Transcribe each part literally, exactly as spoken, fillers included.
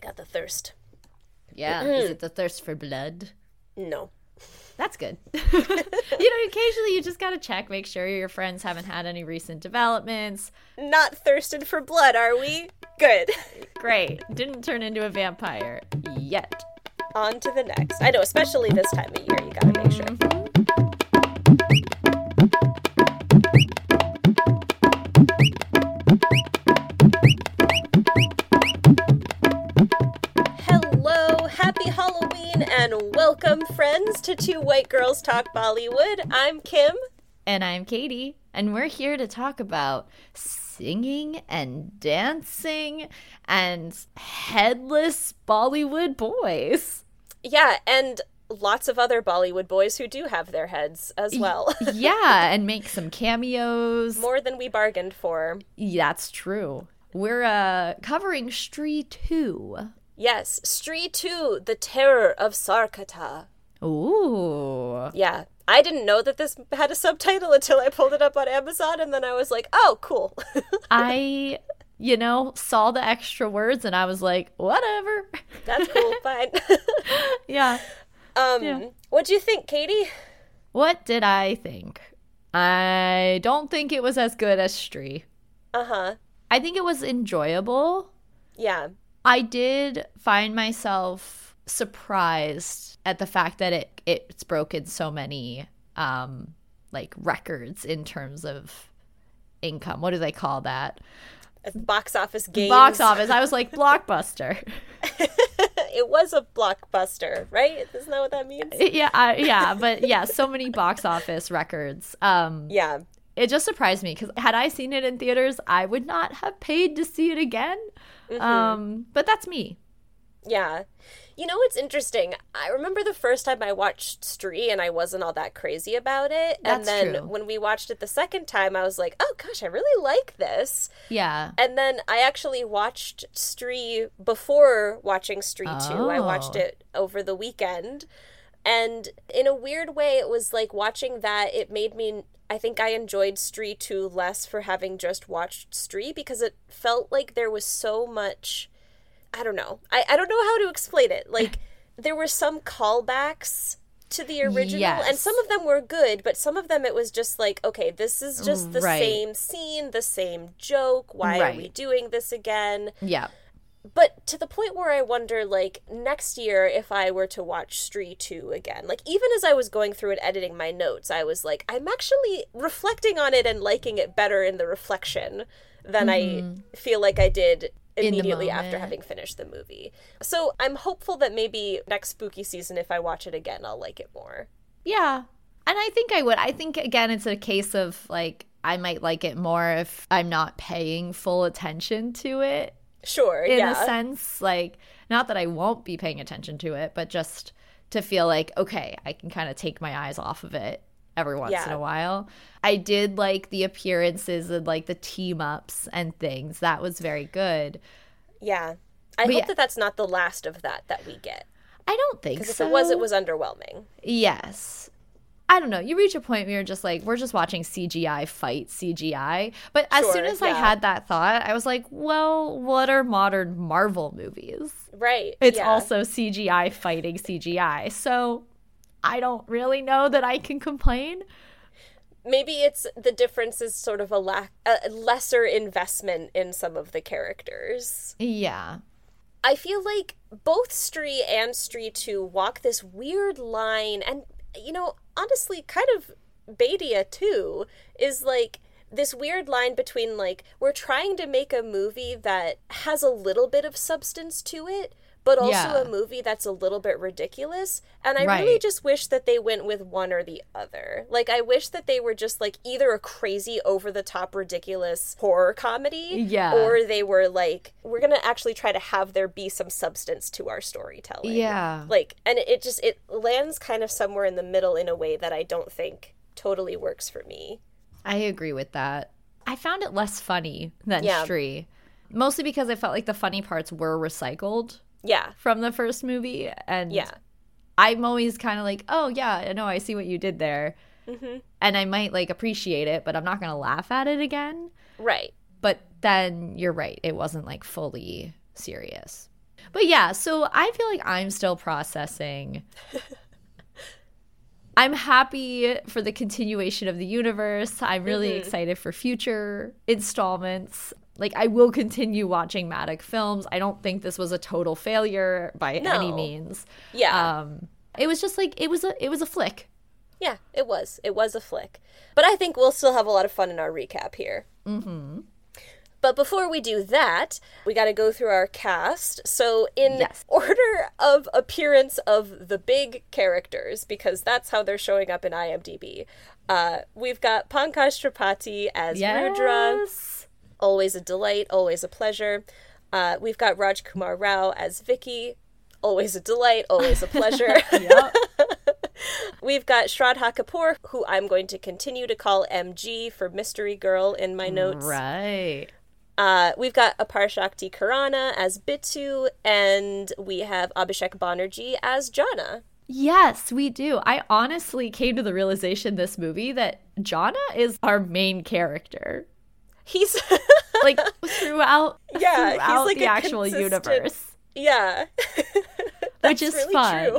got the thirst. Yeah. Is it the thirst for blood? No. That's good. You know, occasionally you just gotta check, make sure your friends haven't had any recent developments. Not thirsted for blood, are we? Good. Great. Didn't turn into a vampire yet. On to the next. I know, especially this time of year, you gotta make sure. Hello, happy Halloween, and welcome, friends, to Two White Girls Talk Bollywood. I'm Kim. And I'm Katie, and we're here to talk about singing and dancing and headless Bollywood boys. Yeah, and lots of other Bollywood boys who do have their heads as well. Yeah, and make some cameos. More than we bargained for. That's true. We're uh, covering Stree two. Yes, Stree two, The Terror of Sarkata. Ooh. Yeah, I didn't know that this had a subtitle until I pulled it up on Amazon, and then I was like, oh, cool. I, you know, saw the extra words, and I was like, whatever. That's cool, fine. Yeah. Um, Yeah. What'd you think, Katie? What did I think? I don't think it was as good as Stree. Uh-huh. I think it was enjoyable. Yeah. I did find myself surprised at the fact that it it's broken so many um like records in terms of income. What do they call that? Box office gains. Box office. I was like, blockbuster. It was a blockbuster, right? Isn't that what that means? Yeah, I, yeah, but yeah, so many box office records. Um, Yeah. It just surprised me because had I seen it in theaters, I would not have paid to see it again. Mm-hmm. Um, but that's me. Yeah. You know what's interesting? I remember the first time I watched Stree and I wasn't all that crazy about it. That's and then true. when we watched it the second time, I was like, oh gosh, I really like this. Yeah. And then I actually watched Stree before watching Stree two. I watched Oh. it over the weekend. And in a weird way, it was like watching that, it made me, I think I enjoyed Stree two less for having just watched Stree because it felt like there was so much, I don't know. I, I don't know how to explain it. Like, there were some callbacks to the original, Yes. and some of them were good, but some of them it was just like, okay, this is just the Right. same scene, the same joke. Why are we Right. doing this again? Yeah. But to the point where I wonder, like, next year, if I were to watch Stree two again, like, even as I was going through and editing my notes, I was like, I'm actually reflecting on it and liking it better in the reflection than I feel like I did In the immediately after moment. having finished the movie. So I'm hopeful that maybe next spooky season, if I watch it again, I'll like it more. Yeah. And I think I would. I think, again, it's a case of, like, I might like it more if I'm not paying full attention to it. Sure, In yeah. a sense, like, not that I won't be paying attention to it, but just to feel like, okay, I can kind of take my eyes off of it every once Yeah. in a while. I did like the appearances and, like, the team-ups and things. That was very good. Yeah. I But hope yeah. that that's not the last of that that we get. I don't think Because if so. it was, it was underwhelming. Yes. I don't know. You reach a point where you're just like, we're just watching C G I fight C G I. But as Sure, soon as I yeah. had that thought, I was like, well, what are modern Marvel movies? Right. It's yeah. also C G I fighting C G I. So I don't really know that I can complain. Maybe it's the difference is sort of a lack, a lesser investment in some of the characters. Yeah. I feel like both Stree and Stree two walk this weird line, and, you know, honestly, kind of Baidia too, is like this weird line between, like, we're trying to make a movie that has a little bit of substance to it, but also Yeah. a movie that's a little bit ridiculous. And I really Right. just wish that they went with one or the other. Like, I wish that they were just, like, either a crazy, over-the-top, ridiculous horror comedy, Yeah. or they were, like, we're gonna actually try to have there be some substance to our storytelling. Yeah. Like, and it just, it lands kind of somewhere in the middle in a way that I don't think totally works for me. I agree with that. I found it less funny than Yeah. Stree. Mostly because I felt like the funny parts were recycled Yeah. from the first movie. And Yeah. I'm always kind of like, oh, yeah, I know, I see what you did there. Mm-hmm. And I might, like, appreciate it, but I'm not going to laugh at it again. Right. But then you're right. It wasn't, like, fully serious. But yeah, so I feel like I'm still processing. I'm happy for the continuation of the universe. I'm really mm-hmm. excited for future installments. Like, I will continue watching Madoc films. I don't think this was a total failure by no. any means. Yeah. Um, it was just like, it was a it was a flick. Yeah, it was. It was a flick. But I think we'll still have a lot of fun in our recap here. Mm-hmm. But before we do that, we got to go through our cast. So in yes. order of appearance of the big characters, because that's how they're showing up in IMDb, uh, we've got Pankaj Tripathi as yes. Rudra. Always a delight, always a pleasure. Uh, we've got Raj Kumar Rao as Vicky. Always a delight, always a pleasure. We've got Shraddha Kapoor, who I'm going to continue to call M G for Mystery Girl in my notes. Right. Uh, we've got Apar Shakti Khurana as Bittu, and we have Abhishek Banerjee as Jana. Yes, we do. I honestly came to the realization this movie that Jana is our main character. He's like throughout, yeah, throughout he's like the actual consistent... universe. Yeah. Which is really fun.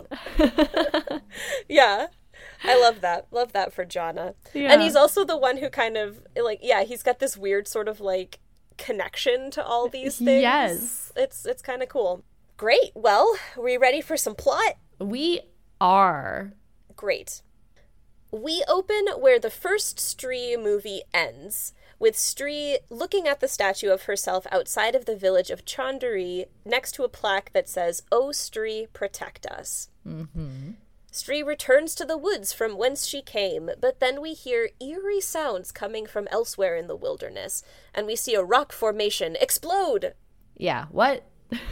Yeah. I love that. Love that for Jana. Yeah. And he's also the one who kind of, like, yeah, he's got this weird sort of, like, connection to all these things. Yes. It's it's kind of cool. Great. Well, are we ready for some plot? We are. Great. We open where the first Stree movie ends, with Stree looking at the statue of herself outside of the village of Chandari next to a plaque that says, "Oh, Stree, protect us." Mm-hmm. Stree returns to the woods from whence she came, but then we hear eerie sounds coming from elsewhere in the wilderness, and we see a rock formation explode! Yeah, what?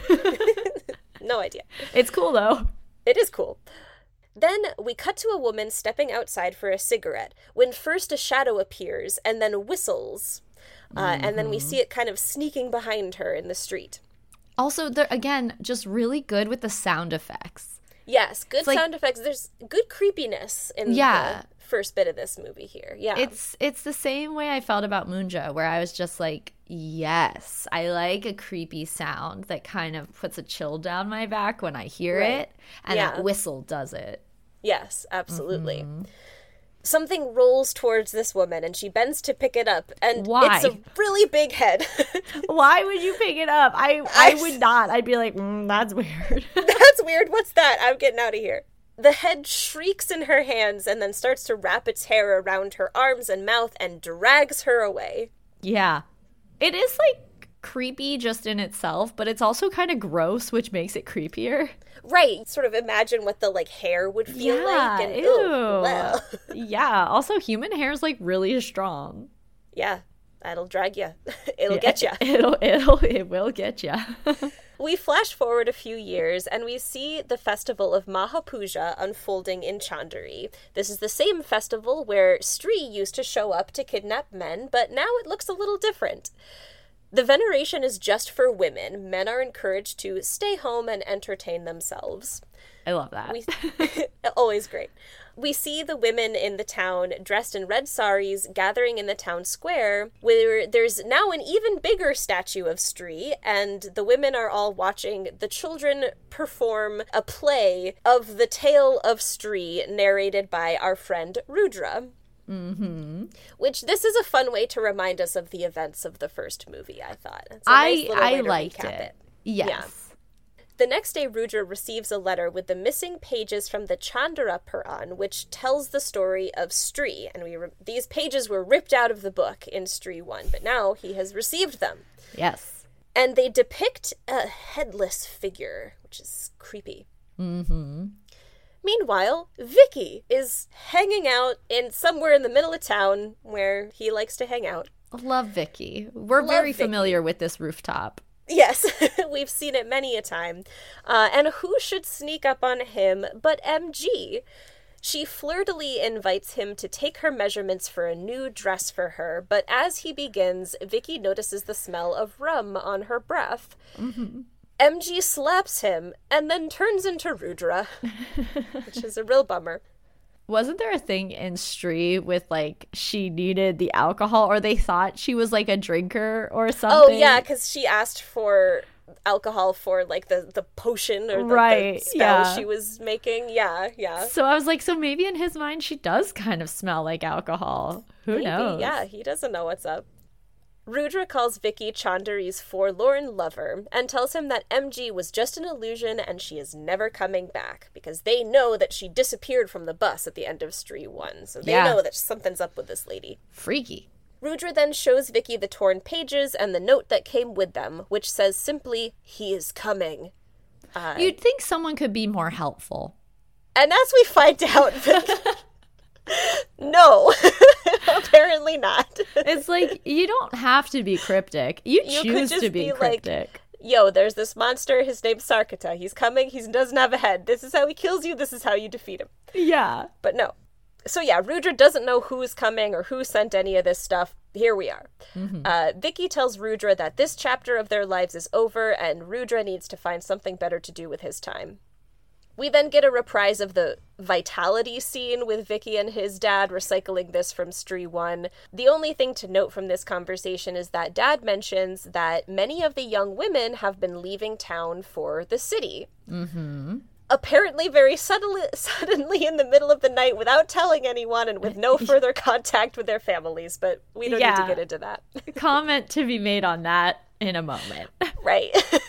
No idea. It's cool, though. It is cool. Then we cut to a woman stepping outside for a cigarette, when first a shadow appears and then whistles, uh, mm-hmm. and then we see it kind of sneaking behind her in the street. Also, they're, again, just really good with the sound effects. Yes, good it's like, sound effects. There's good creepiness in yeah. the first bit of this movie here. Yeah. It's it's the same way I felt about Munja, where I was just like, yes, I like a creepy sound that kind of puts a chill down my back when I hear right. it. And yeah. that whistle does it. Yes, absolutely. Mm-hmm. Something rolls towards this woman, and she bends to pick it up, and Why? It's a really big head. Why would you pick it up? I I would not. I'd be like, mm, that's weird. That's weird. What's that? I'm getting out of here. The head shrieks in her hands and then starts to wrap its hair around her arms and mouth and drags her away. Yeah. It is, like, creepy just in itself, but it's also kind of gross, which makes it creepier. Right, sort of imagine what the, like, hair would feel yeah, like. And, ew. Ugh, well. Yeah, also human hair is, like, really strong. Yeah, that'll drag you. It'll yeah, get you. It'll, it'll, it will get you. We flash forward a few years, and we see the festival of Mahapuja unfolding in Chandari. This is the same festival where Stree used to show up to kidnap men, but now it looks a little different. The veneration is just for women. Men are encouraged to stay home and entertain themselves. I love that. We, always great. We see the women in the town dressed in red saris gathering in the town square, where there's now an even bigger statue of Stree, and the women are all watching the children perform a play of the tale of Stree narrated by our friend Rudra. Mm-hmm. Which, this is a fun way to remind us of the events of the first movie, I thought. It's a I, nice little I way to liked recap it. it. Yes. Yeah. The next day, Rudra receives a letter with the missing pages from the Chandara Puran, which tells the story of Stree. And we re- these pages were ripped out of the book in Stree one, but now he has received them. Yes. And they depict a headless figure, which is creepy. Mm-hmm. Meanwhile, Vicky is hanging out in somewhere in the middle of town where he likes to hang out. Love Vicky. We're Love very Vicky. familiar with this rooftop. Yes, we've seen it many a time. Uh, and who should sneak up on him but M G? She flirtily invites him to take her measurements for a new dress for her, but as he begins, Vicky notices the smell of rum on her breath. Mm-hmm. M G slaps him and then turns into Rudra, which is a real bummer. Wasn't there a thing in Stree with, like, she needed the alcohol, or they thought she was, like, a drinker or something? Oh, yeah, because she asked for alcohol for like the, the potion or the, right. the spell yeah. she was making. Yeah, yeah. So I was like, so maybe in his mind she does kind of smell like alcohol. Who maybe, knows? Yeah, he doesn't know what's up. Rudra calls Vicky Chandari's forlorn lover and tells him that M G was just an illusion and she is never coming back because they know that she disappeared from the bus at the end of Stree one. So they Yeah. know that something's up with this lady. Freaky. Rudra then shows Vicky the torn pages and the note that came with them, which says simply, "He is coming." Uh, You'd think someone could be more helpful. and as we find out, Vicky... no, apparently not. It's like, you don't have to be cryptic. You You could choose just to be, be like, cryptic. Yo, there's this monster, his name's Sarkata. He's coming, he doesn't have a head. This is how he kills you, this is how you defeat him. Yeah. But no. So yeah, Rudra doesn't know who's coming or who sent any of this stuff. Here we are. Mm-hmm. Uh, Vicky tells Rudra that this chapter of their lives is over and Rudra needs to find something better to do with his time. We then get a reprise of the Vitality scene with Vicky and his dad recycling this from Stree one. The only thing to note from this conversation is that Dad mentions that many of the young women have been leaving town for the city. Mm-hmm. Apparently very suddenly, suddenly in the middle of the night without telling anyone and with no further contact with their families, but we don't Yeah. need to get into that. Comment to be made on that in a moment. Right.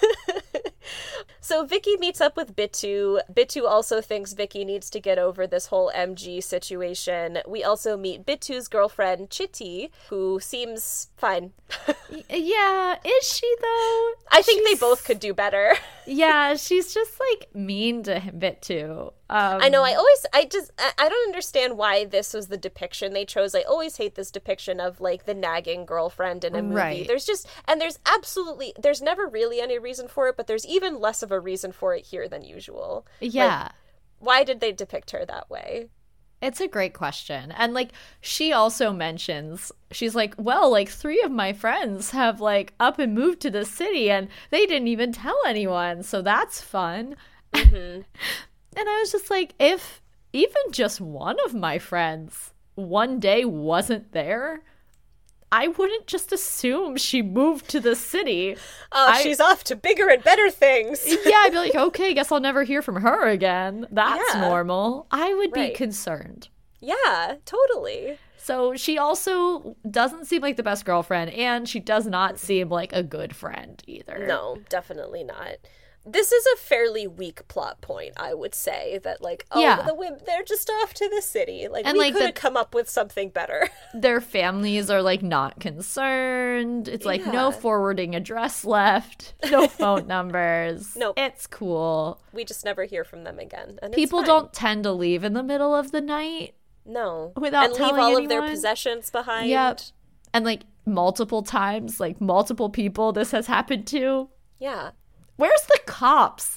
So Vicky meets up with Bittu. Bittu also thinks Vicky needs to get over this whole M G situation. We also meet Bittu's girlfriend, Chitty, who seems fine. Yeah, is she though? I think She's- they both could do better. Yeah, she's just like mean to him bit too. Um, I know, I always, I just, I I don't understand why this was the depiction they chose. I always hate this depiction of, like, the nagging girlfriend in a movie. Right. There's just, and there's absolutely, there's never really any reason for it, but there's even less of a reason for it here than usual. Yeah. Like, why did they depict her that way? It's a great question. And like she also mentions, she's like, well, like three of my friends have like up and moved to the city and they didn't even tell anyone. So that's fun. Mm-hmm. And I was just like, if even just one of my friends one day wasn't there, I wouldn't just assume she moved to the city. Oh, I- she's off to bigger and better things. Yeah, I'd be like, okay, guess I'll never hear from her again. That's Yeah. normal. I would Right. be concerned. Yeah, totally. So she also doesn't seem like the best girlfriend, and she does not seem like a good friend either. No, definitely not. This is a fairly weak plot point, I would say, that, like, oh, Yeah. the women, they're just off to the city. Like, And, we like, could the- have come up with something better. Their families are like not concerned. It's like no Yeah. forwarding address left, no phone numbers. Nope. It's cool. We just never hear from them again. And it's People fine. don't tend to leave in the middle of the night. No. without and telling leave all of their anyone. possessions behind. Yep. And like multiple times, like multiple people this has happened to. Yeah. Where's the cops?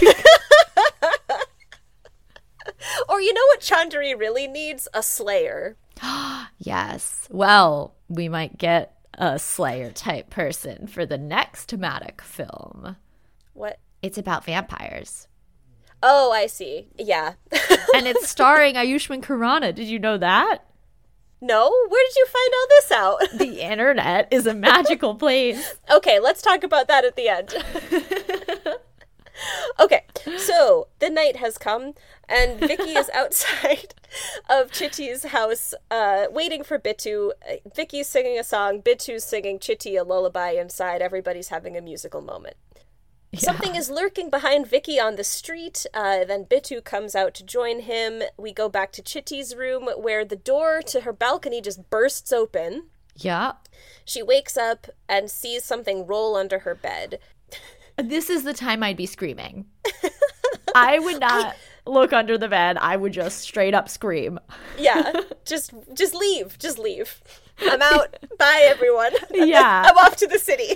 Or you know what Chandari really needs? A slayer. Yes. Well, we might get a Slayer type person for the next Matic film. What? It's about vampires. Oh, I see. Yeah. And it's starring Ayushmann Khurrana. Did you know that? No? Where did you find all this out? The internet is a magical place. Okay, let's talk about that at the end. Okay, so the night has come, and Vicky is outside of Chitty's house, uh, waiting for Bittu. Uh, Vicky's singing a song, Bittu's singing Chitty a lullaby inside. Everybody's having a musical moment. Yeah. Something is lurking behind Vicky on the street. Uh, then Bittu comes out to join him. We go back to Chitty's room, where the door to her balcony just bursts open. Yeah. She wakes up and sees something roll under her bed. This is the time I'd be screaming. I would not look under the bed. I would just straight up scream. Yeah, just just leave. Just leave. I'm out. Bye, everyone. Yeah. I'm off to the city.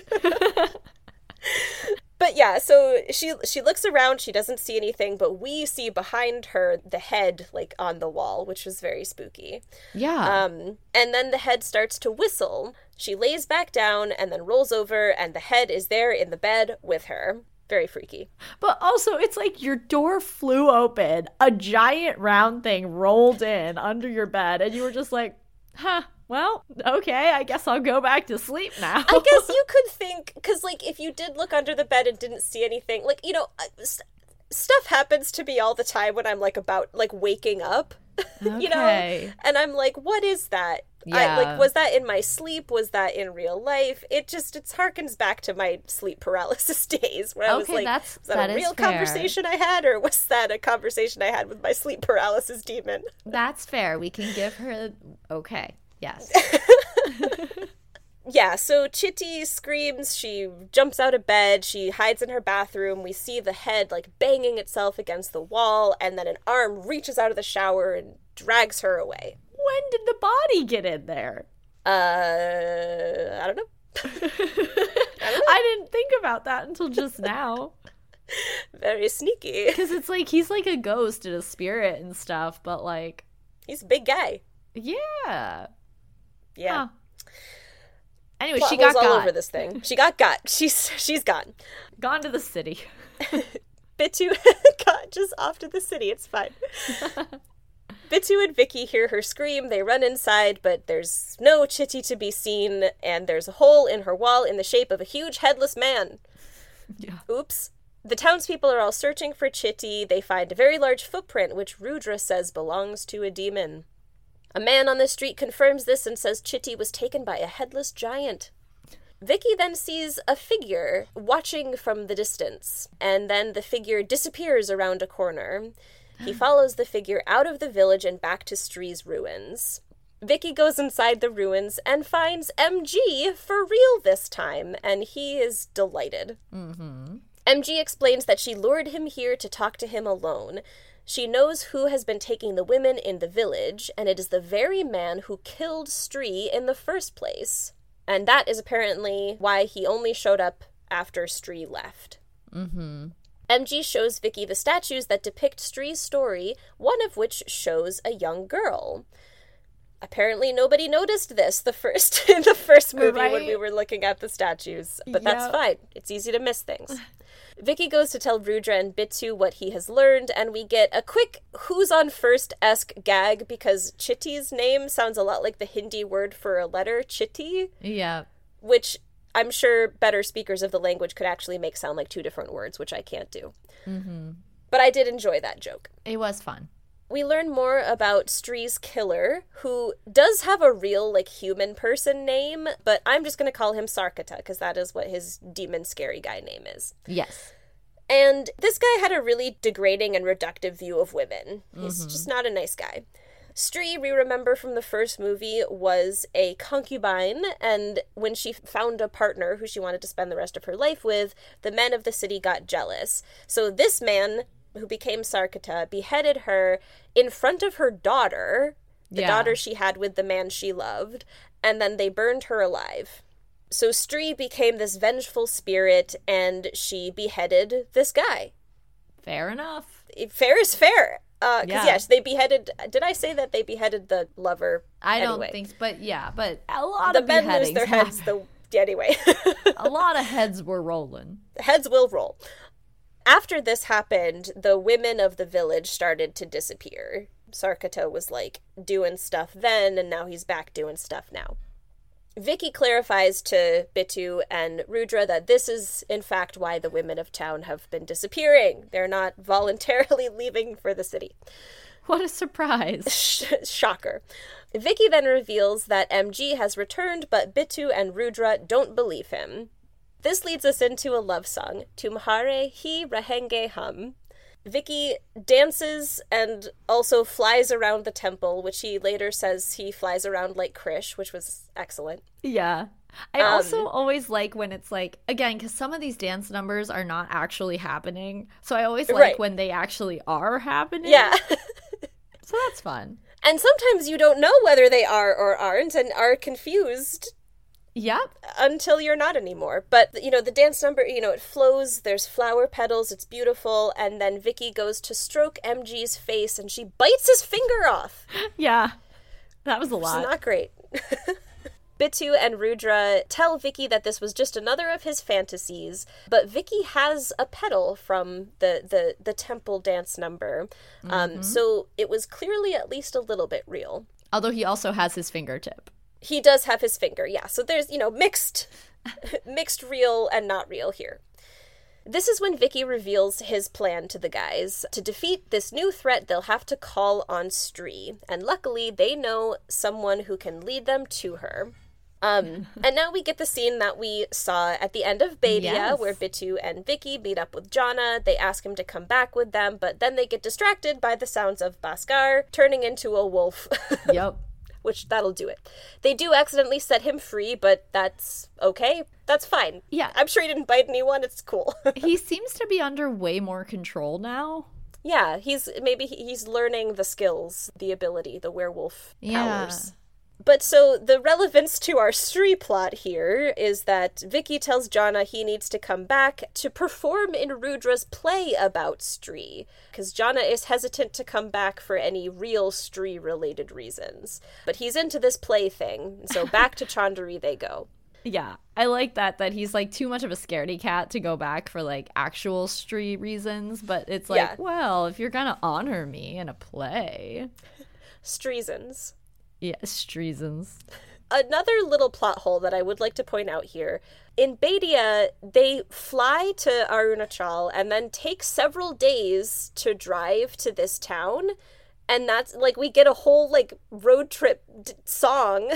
But yeah, so she she looks around, she doesn't see anything, but we see behind her the head, like, on the wall, which was very spooky. Yeah. Um, and then the head starts to whistle. She lays back down and then rolls over, and the head is there in the bed with her. Very freaky. But also, it's like your door flew open, a giant round thing rolled in under your bed, and you were just like, huh, well, okay, I guess I'll go back to sleep now. I guess you could think, because, like, if you did look under the bed and didn't see anything, like, you know, st- stuff happens to me all the time when I'm, like, about, like, waking up, Okay. you know? And I'm like, what is that? Yeah. I, like, was that in my sleep? Was that in real life? It just, it harkens back to my sleep paralysis days where I was Okay, like, that's- was that, that a is real fair. conversation I had, or was that a conversation I had with my sleep paralysis demon? That's fair. We can give her... Okay. Yes. Yeah, so Chitty screams, she jumps out of bed, she hides in her bathroom, we see the head, like, banging itself against the wall, and then an arm reaches out of the shower and drags her away. When did the body get in there? Uh, I don't know. I didn't think about that until just now. Very sneaky. Because it's like, he's like a ghost and a spirit and stuff, but like... He's a big guy. Yeah. Yeah. Huh. Anyway, Plot she got holes all got. over this thing. She got got. She's she's gone. Gone to the city. Bitu got just off to the city. It's fine. Bitu and Vicky hear her scream. They run inside, but there's no Chitty to be seen, and there's a hole in her wall in the shape of a huge headless man. Yeah. Oops. The townspeople are all searching for Chitty. They find a very large footprint, which Rudra says belongs to a demon. A man on the street confirms this and says Chitty was taken by a headless giant. Vicky then sees a figure watching from the distance, and then the figure disappears around a corner. He follows the figure out of the village and back to Stree's ruins. Vicky goes inside the ruins and finds M G for real this time, and he is delighted. Mm-hmm. M G explains that she lured him here to talk to him alone. She knows who has been taking the women in the village, and it is the very man who killed Stree in the first place. And that is apparently why he only showed up after Stree left. Mm-hmm. M G shows Vicky the statues that depict Stree's story, one of which shows a young girl. Apparently nobody noticed this the first in the first movie Right. when we were looking at the statues, but that's Yep. fine. It's easy to miss things. Vicky goes to tell Rudra and Bitu what he has learned, and we get a quick who's on first-esque gag because Chitty's name sounds a lot like the Hindi word for a letter, Chitty, Yeah. which I'm sure better speakers of the language could actually make sound like two different words, which I can't do. Mm-hmm. But I did enjoy that joke. It was fun. We learn more about Stree's killer, who does have a real, like, human person name, but I'm just going to call him Sarkata, because that is what his demon scary guy name is. Yes. And this guy had a really degrading and reductive view of women. He's Mm-hmm. just not a nice guy. Stree, we remember from the first movie, was a concubine, and when she found a partner who she wanted to spend the rest of her life with, the men of the city got jealous. So this man, who became Sarkata, beheaded her in front of her daughter, the Yeah. daughter she had with the man she loved, and then they burned her alive. So Stree became this vengeful spirit, and she beheaded this guy. Fair enough. Fair is fair. Uh, because, Yeah. yes, they beheaded... Did I say that they beheaded the lover? I don't Anyway. think, but yeah, but a lot The of men lose beheadings. their heads, the... Anyway. A lot of heads were rolling. Heads will roll. After this happened, the women of the village started to disappear. Sarkata was, like, doing stuff then, and now he's back doing stuff now. Vicky clarifies to Bitu and Rudra that this is, in fact, why the women of town have been disappearing. They're not voluntarily leaving for the city. What a surprise. Sh- shocker. Vicky then reveals that M G has returned, but Bitu and Rudra don't believe him. This leads us into a love song, Tumhare Hi Rahenge Hum. Vicky dances and also flies around the temple, which he later says he flies around like Krish, which was excellent. Yeah. I Um, also always like when it's like, again, because some of these dance numbers are not actually happening. So I always like Right. when they actually are happening. Yeah. So that's fun. And sometimes you don't know whether they are or aren't and are confused Yep. until you're not anymore. But, you know, the dance number, you know, it flows, there's flower petals, it's beautiful, and then Vicky goes to stroke M G's face and she bites his finger off. Yeah. That was a Which lot. is not great. Bitu and Rudra tell Vicky that this was just another of his fantasies, but Vicky has a pedal from the, the, the temple dance number, um, Mm-hmm. so it was clearly at least a little bit real. Although he also has his fingertip. He does have his finger, yeah. So there's, you know, mixed, mixed real and not real here. This is when Vicky reveals his plan to the guys. To defeat this new threat, they'll have to call on Stree. And luckily, they know someone who can lead them to her. Um, and now we get the scene that we saw at the end of Badia, yes. where Bitu and Vicky meet up with Jana. They ask him to come back with them, but then they get distracted by the sounds of Bhaskar turning into a wolf. Yep. Which, that'll do it. They do accidentally set him free, but that's okay. That's fine. Yeah. I'm sure he didn't bite anyone. It's cool. He seems to be under way more control now. Yeah, he's maybe he's learning the skills, the ability, the werewolf powers. Yeah. But so the relevance to our Stree plot here is that Vicky tells Jana he needs to come back to perform in Rudra's play about Stree, because Jana is hesitant to come back for any real Stree-related reasons. But he's into this play thing, so back to Chandari they go. Yeah, I like that, that he's, like, too much of a scaredy cat to go back for, like, actual Stree reasons, but it's like, yeah. well, if you're gonna honor me in a play... Streesons. Yes, treasons. Another little plot hole that I would like to point out here. In Badia, they fly to Arunachal and then take several days to drive to this town. And that's, like, we get a whole, like, road trip d- song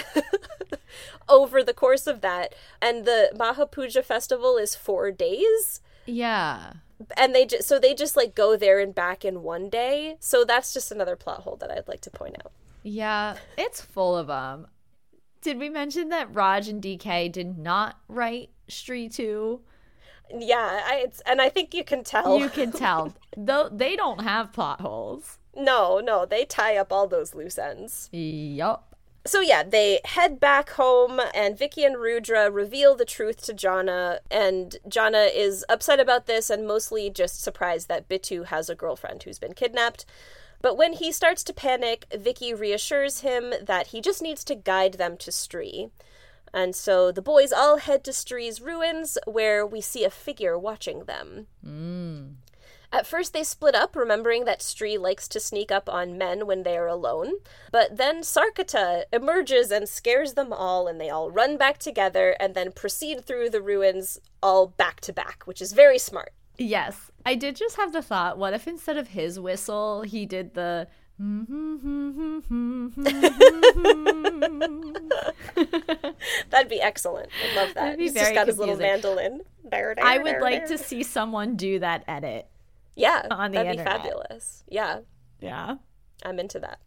over the course of that. And the Mahapuja festival is four days. Yeah. And they just, so they just, like, go there and back in one day. So that's just another plot hole that I'd like to point out. Yeah, it's full of them. Did we mention that Raj and D K did not write Stree two? Yeah, I, it's, and I think you can tell. You can tell. Though they don't have plot holes. No, no, they tie up all those loose ends. Yup. So yeah, they head back home, and Vicky and Rudra reveal the truth to Jana, and Jana is upset about this and mostly just surprised that Bitu has a girlfriend who's been kidnapped. But when he starts to panic, Vicky reassures him that he just needs to guide them to Stree. And so the boys all head to Stree's ruins, where we see a figure watching them. Mm. At first they split up, remembering that Stree likes to sneak up on men when they are alone. But then Sarkata emerges and scares them all, and they all run back together and then proceed through the ruins all back to back, which is very smart. Yes. I did just have the thought, what if instead of his whistle, he did the... That'd be excellent. I love that. He's just got his little mandolin. I would like to see someone do that edit. Yeah, on the that'd internet. Be fabulous. Yeah. Yeah. I'm into that.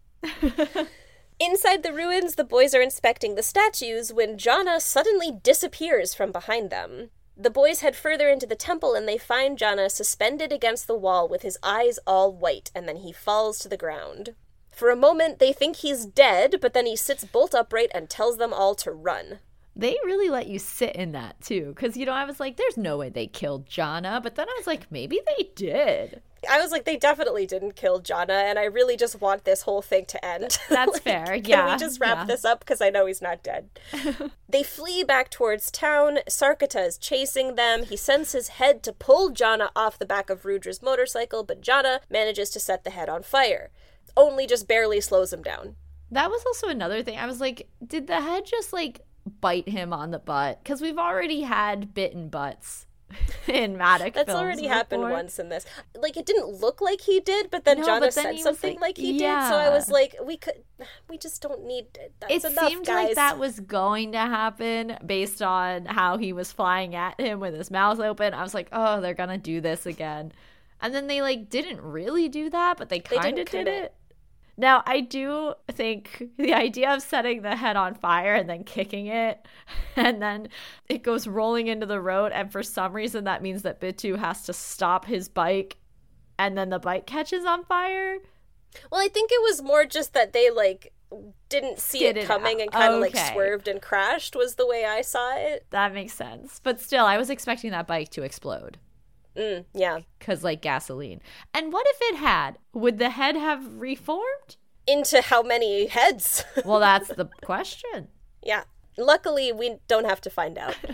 Inside the ruins, the boys are inspecting the statues when Jana suddenly disappears from behind them. The boys head further into the temple and they find Jana suspended against the wall with his eyes all white, and then he falls to the ground. For a moment, they think he's dead, but then he sits bolt upright and tells them all to run. They really let you sit in that, too, because, you know, I was like, there's no way they killed Jana, but then I was like, maybe they did. I was like, they definitely didn't kill Jana, and I really just want this whole thing to end. That's like, fair, can yeah. Can we just wrap yeah. this up? Because I know he's not dead. They flee back towards town. Sarkata is chasing them. He sends his head to pull Jana off the back of Rudra's motorcycle, but Jana manages to set the head on fire. Only just barely slows him down. That was also another thing. I was like, did the head just, like, bite him on the butt? Because we've already had bitten butts in Madoc That's films already before. happened once in this. Like, it didn't look like he did, but then no, Jana but then said he something like, like he yeah. did, so I was like, we could, we just don't need, that's it enough, seemed guys. like that was going to happen based on how he was flying at him with his mouth open. I was like, oh, they're gonna do this again. And then they, like, didn't really do that, but they kind of did it. Now, I do think the idea of setting the head on fire and then kicking it, and then it goes rolling into the road, and for some reason that means that Bitu has to stop his bike, and then the bike catches on fire. Well, I think it was more just that they, like, didn't see Skid it it coming out. and kind of, Okay. like, swerved and crashed was the way I saw it. That makes sense. But still, I was expecting that bike to explode. Mm, yeah. Because, like, gasoline. And what if it had? Would the head have reformed? Into how many heads? Well, that's the question. Yeah. Luckily, we don't have to find out.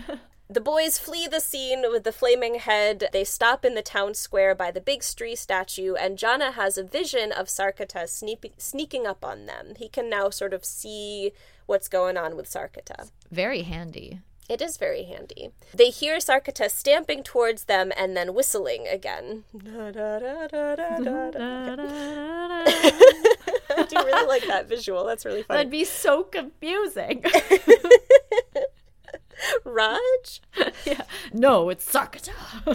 The boys flee the scene with the flaming head. They stop in the town square by the big Stree statue, and Jana has a vision of Sarkata sneak- sneaking up on them. He can now sort of see what's going on with Sarkata. Very handy. It is very handy. They hear Sarkata stamping towards them and then whistling again. I do really like that visual. That's really funny. That'd be so confusing. Raj? Yeah. No, it's Sarkata.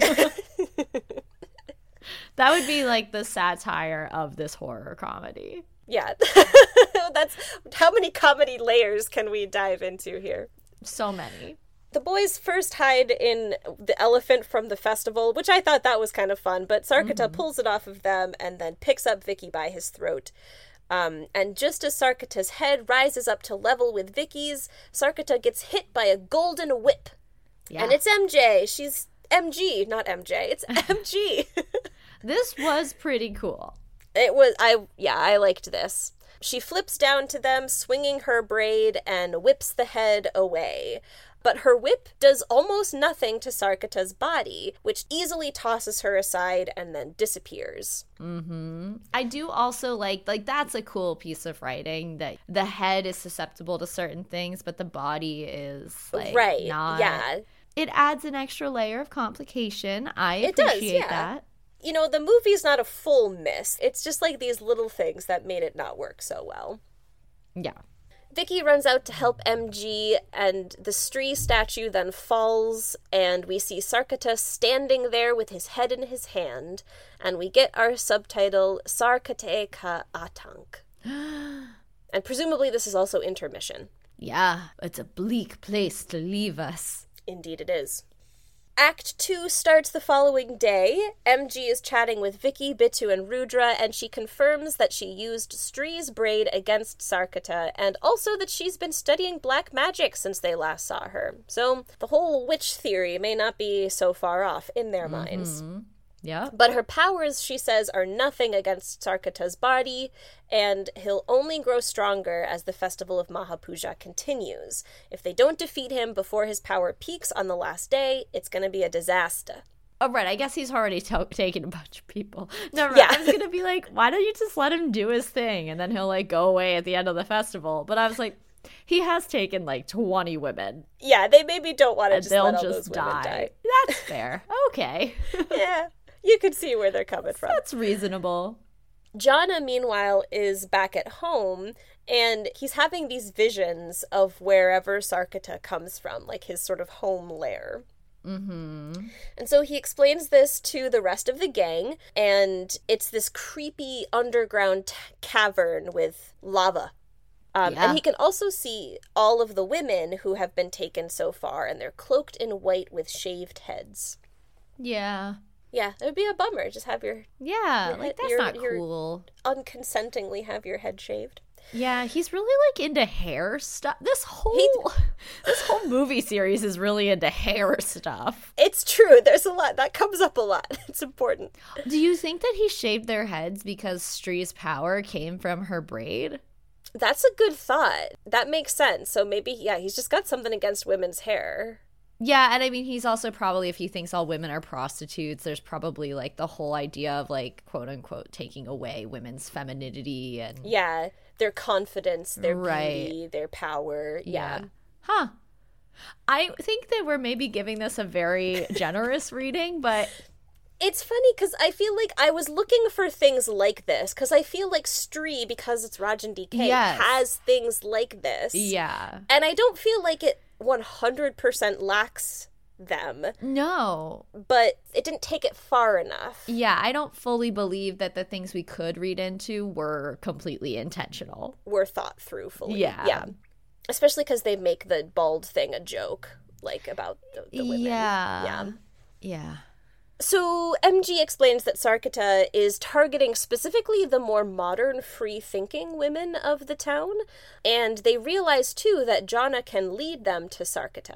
That would be like the satire of this horror comedy. Yeah. That's how many comedy layers can we dive into here? So many. The boys first hide in the elephant from the festival, which I thought that was kind of fun, but Sarkata mm-hmm. pulls it off of them and then picks up Vicky by his throat. Um, and just as Sarkata's head rises up to level with Vicky's, Sarkata gets hit by a golden whip. Yeah. And it's M J. She's M G, not M J. It's M G. This was pretty cool. It was, I, yeah, I liked this. She flips down to them, swinging her braid, and whips the head away. But her whip does almost nothing to Sarkata's body, which easily tosses her aside and then disappears. Mm-hmm. I do also like, like, that's a cool piece of writing, that the head is susceptible to certain things, but the body is, like, right. not. Yeah. It adds an extra layer of complication. I it appreciate does, yeah. that. You know, the movie's not a full miss. It's just, like, these little things that made it not work so well. Yeah. Vicky runs out to help M G, and the Stree statue then falls, and we see Sarkata standing there with his head in his hand, and we get our subtitle, Sarkate ka Atank. And presumably this is also intermission. Yeah, it's a bleak place to leave us. Indeed it is. Act two starts the following day. M G is chatting with Vicky, Bittu, and Rudra, and she confirms that she used Stree's braid against Sarkata, and also that she's been studying black magic since they last saw her. So the whole witch theory may not be so far off in their mm-hmm. minds. Yeah. But her powers, she says, are nothing against Sarkata's body, and he'll only grow stronger as the Festival of Mahapuja continues. If they don't defeat him before his power peaks on the last day, it's going to be a disaster. Oh, right. I guess he's already to- taken a bunch of people. No, right. Yeah. I was going to be like, why don't you just let him do his thing, and then he'll, like, go away at the end of the festival? But I was like, he has taken, like, twenty women. Yeah, they maybe don't want to just they'll let all just those women die. die. That's fair. Okay. Yeah. You can see where they're coming from. That's reasonable. Jana, meanwhile, is back at home, and he's having these visions of wherever Sarkata comes from, like his sort of home lair. Mm-hmm. And so he explains this to the rest of the gang, and it's this creepy underground t- cavern with lava. Um, yeah. And he can also see all of the women who have been taken so far, and they're cloaked in white with shaved heads. Yeah. Yeah, it would be a bummer. Just have your yeah, your like head, that's your, not your cool. Unconsentingly have your head shaved. Yeah, he's really like into hair stuff. This whole this whole movie series is really into hair stuff. It's true. There's a lot that comes up a lot. It's important. Do you think that he shaved their heads because Stree's power came from her braid? That's a good thought. That makes sense. So maybe yeah, he's just got something against women's hair. Yeah, and I mean, he's also probably, if he thinks all women are prostitutes, there's probably, like, the whole idea of, like, quote-unquote, taking away women's femininity and... Yeah, their confidence, their right. beauty, their power, yeah. yeah. Huh. I think that we're maybe giving this a very generous reading, but... It's funny, because I feel like I was looking for things like this, because I feel like Stree, because it's Raj and D K, yes. has things like this. Yeah. And I don't feel like it one hundred percent lacks them. No. But it didn't take it far enough. Yeah, I don't fully believe that the things we could read into were completely intentional. Were thought through fully. Yeah. Yeah. Especially because they make the bald thing a joke, like, about the, the women. Yeah. Yeah. Yeah. So M G explains that Sarkata is targeting specifically the more modern, free-thinking women of the town, and they realize, too, that Jana can lead them to Sarkata.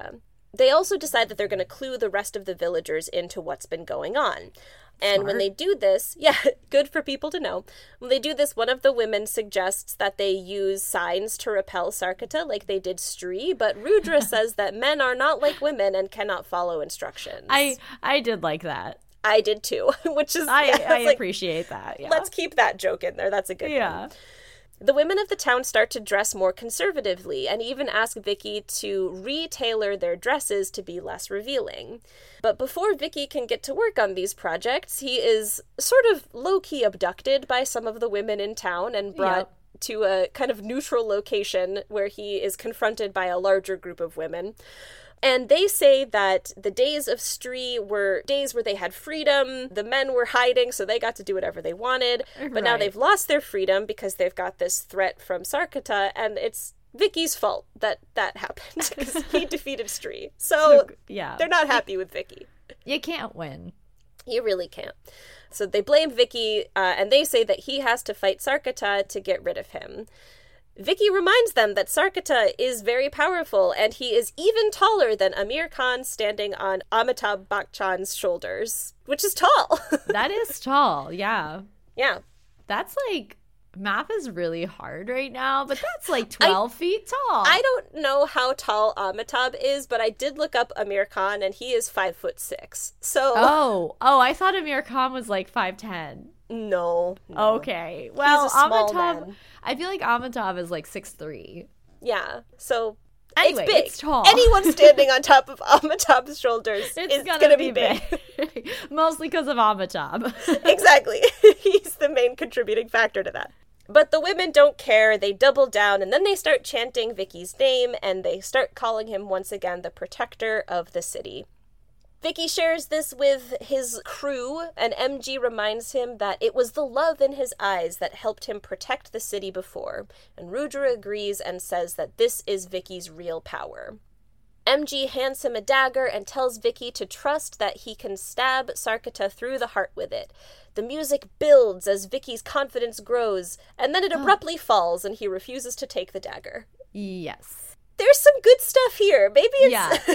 They also decide that they're going to clue the rest of the villagers into what's been going on. And Smart. When they do this, yeah, good for people to know. When they do this, one of the women suggests that they use signs to repel Sarkita like they did Stree, but Rudra says that men are not like women and cannot follow instructions. I I did like that. I did too, which is... I, yeah, I like, appreciate that, yeah. Let's keep that joke in there. That's a good yeah. one. The women of the town start to dress more conservatively and even ask Vicky to re-tailor their dresses to be less revealing. But before Vicky can get to work on these projects, he is sort of low-key abducted by some of the women in town and brought yep. to a kind of neutral location where he is confronted by a larger group of women. And they say that the days of Stree were days where they had freedom, the men were hiding, so they got to do whatever they wanted, but right. now they've lost their freedom because they've got this threat from Sarkita, and it's Vicky's fault that that happened, because he defeated Stree. So, so yeah. they're not happy with Vicky. You can't win. You really can't. So they blame Vicky, uh, and they say that he has to fight Sarkita to get rid of him. Vicky reminds them that Sarkita is very powerful, and he is even taller than Amir Khan standing on Amitabh Bachchan's shoulders, which is tall. That is tall, yeah. Yeah. That's like, math is really hard right now, but that's like twelve I, feet tall. I don't know how tall Amitabh is, but I did look up Amir Khan, and he is five foot six. So. Oh, oh, I thought Amir Khan was like five ten. No, no. Okay. Well, Amitabh, I feel like Amitabh is like six three. Yeah. So anyway, it's big. It's tall. Anyone standing on top of Amitabh's shoulders it's is going to be big. big. Mostly because of Amitabh. Exactly. He's the main contributing factor to that. But the women don't care. They double down, and then they start chanting Vicky's name, and they start calling him once again the protector of the city. Vicky shares this with his crew, and M G reminds him that it was the love in his eyes that helped him protect the city before, and Rudra agrees and says that this is Vicky's real power. M G hands him a dagger and tells Vicky to trust that he can stab Sarkita through the heart with it. The music builds as Vicky's confidence grows, and then it abruptly falls, and he refuses to take the dagger. Yes. There's some good stuff here. Maybe it's... Yeah.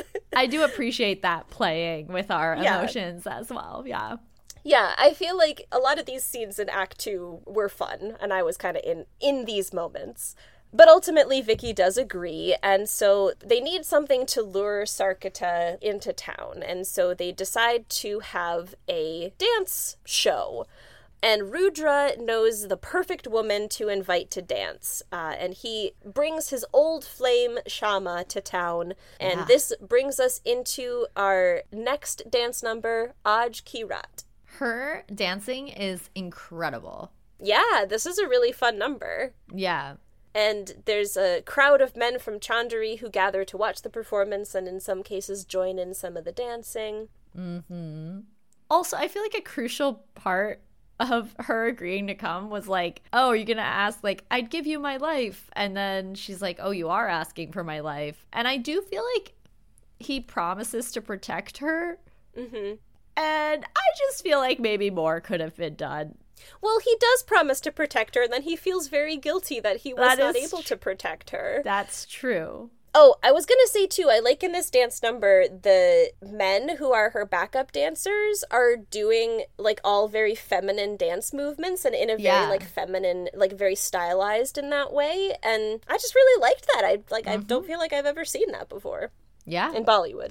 I do appreciate that playing with our yeah. emotions as well, yeah. Yeah, I feel like a lot of these scenes in Act Two were fun, and I was kind of in, in these moments. But ultimately, Vicky does agree, and so they need something to lure Sarkita into town, and so they decide to have a dance show. And Rudra knows the perfect woman to invite to dance, uh, and he brings his old flame, Shama, to town, and yeah. this brings us into our next dance number, Aaj Ki Raat. Her dancing is incredible. Yeah, this is a really fun number. Yeah. And there's a crowd of men from Chandari who gather to watch the performance and in some cases join in some of the dancing. Mm-hmm. Also, I feel like a crucial part of her agreeing to come was like, oh, you're gonna ask, like, I'd give you my life. And then she's like, oh, you are asking for my life. And I do feel like he promises to protect her. Mm-hmm. And I just feel like maybe more could have been done. Well, he does promise to protect her, and then he feels very guilty that he was that not able tr- to protect her. That's true. Oh, I was going to say, too, I like in this dance number, the men who are her backup dancers are doing, like, all very feminine dance movements and in a very, yeah. like, feminine, like, very stylized in that way. And I just really liked that. I, like, mm-hmm. I don't feel like I've ever seen that before. Yeah. In Bollywood.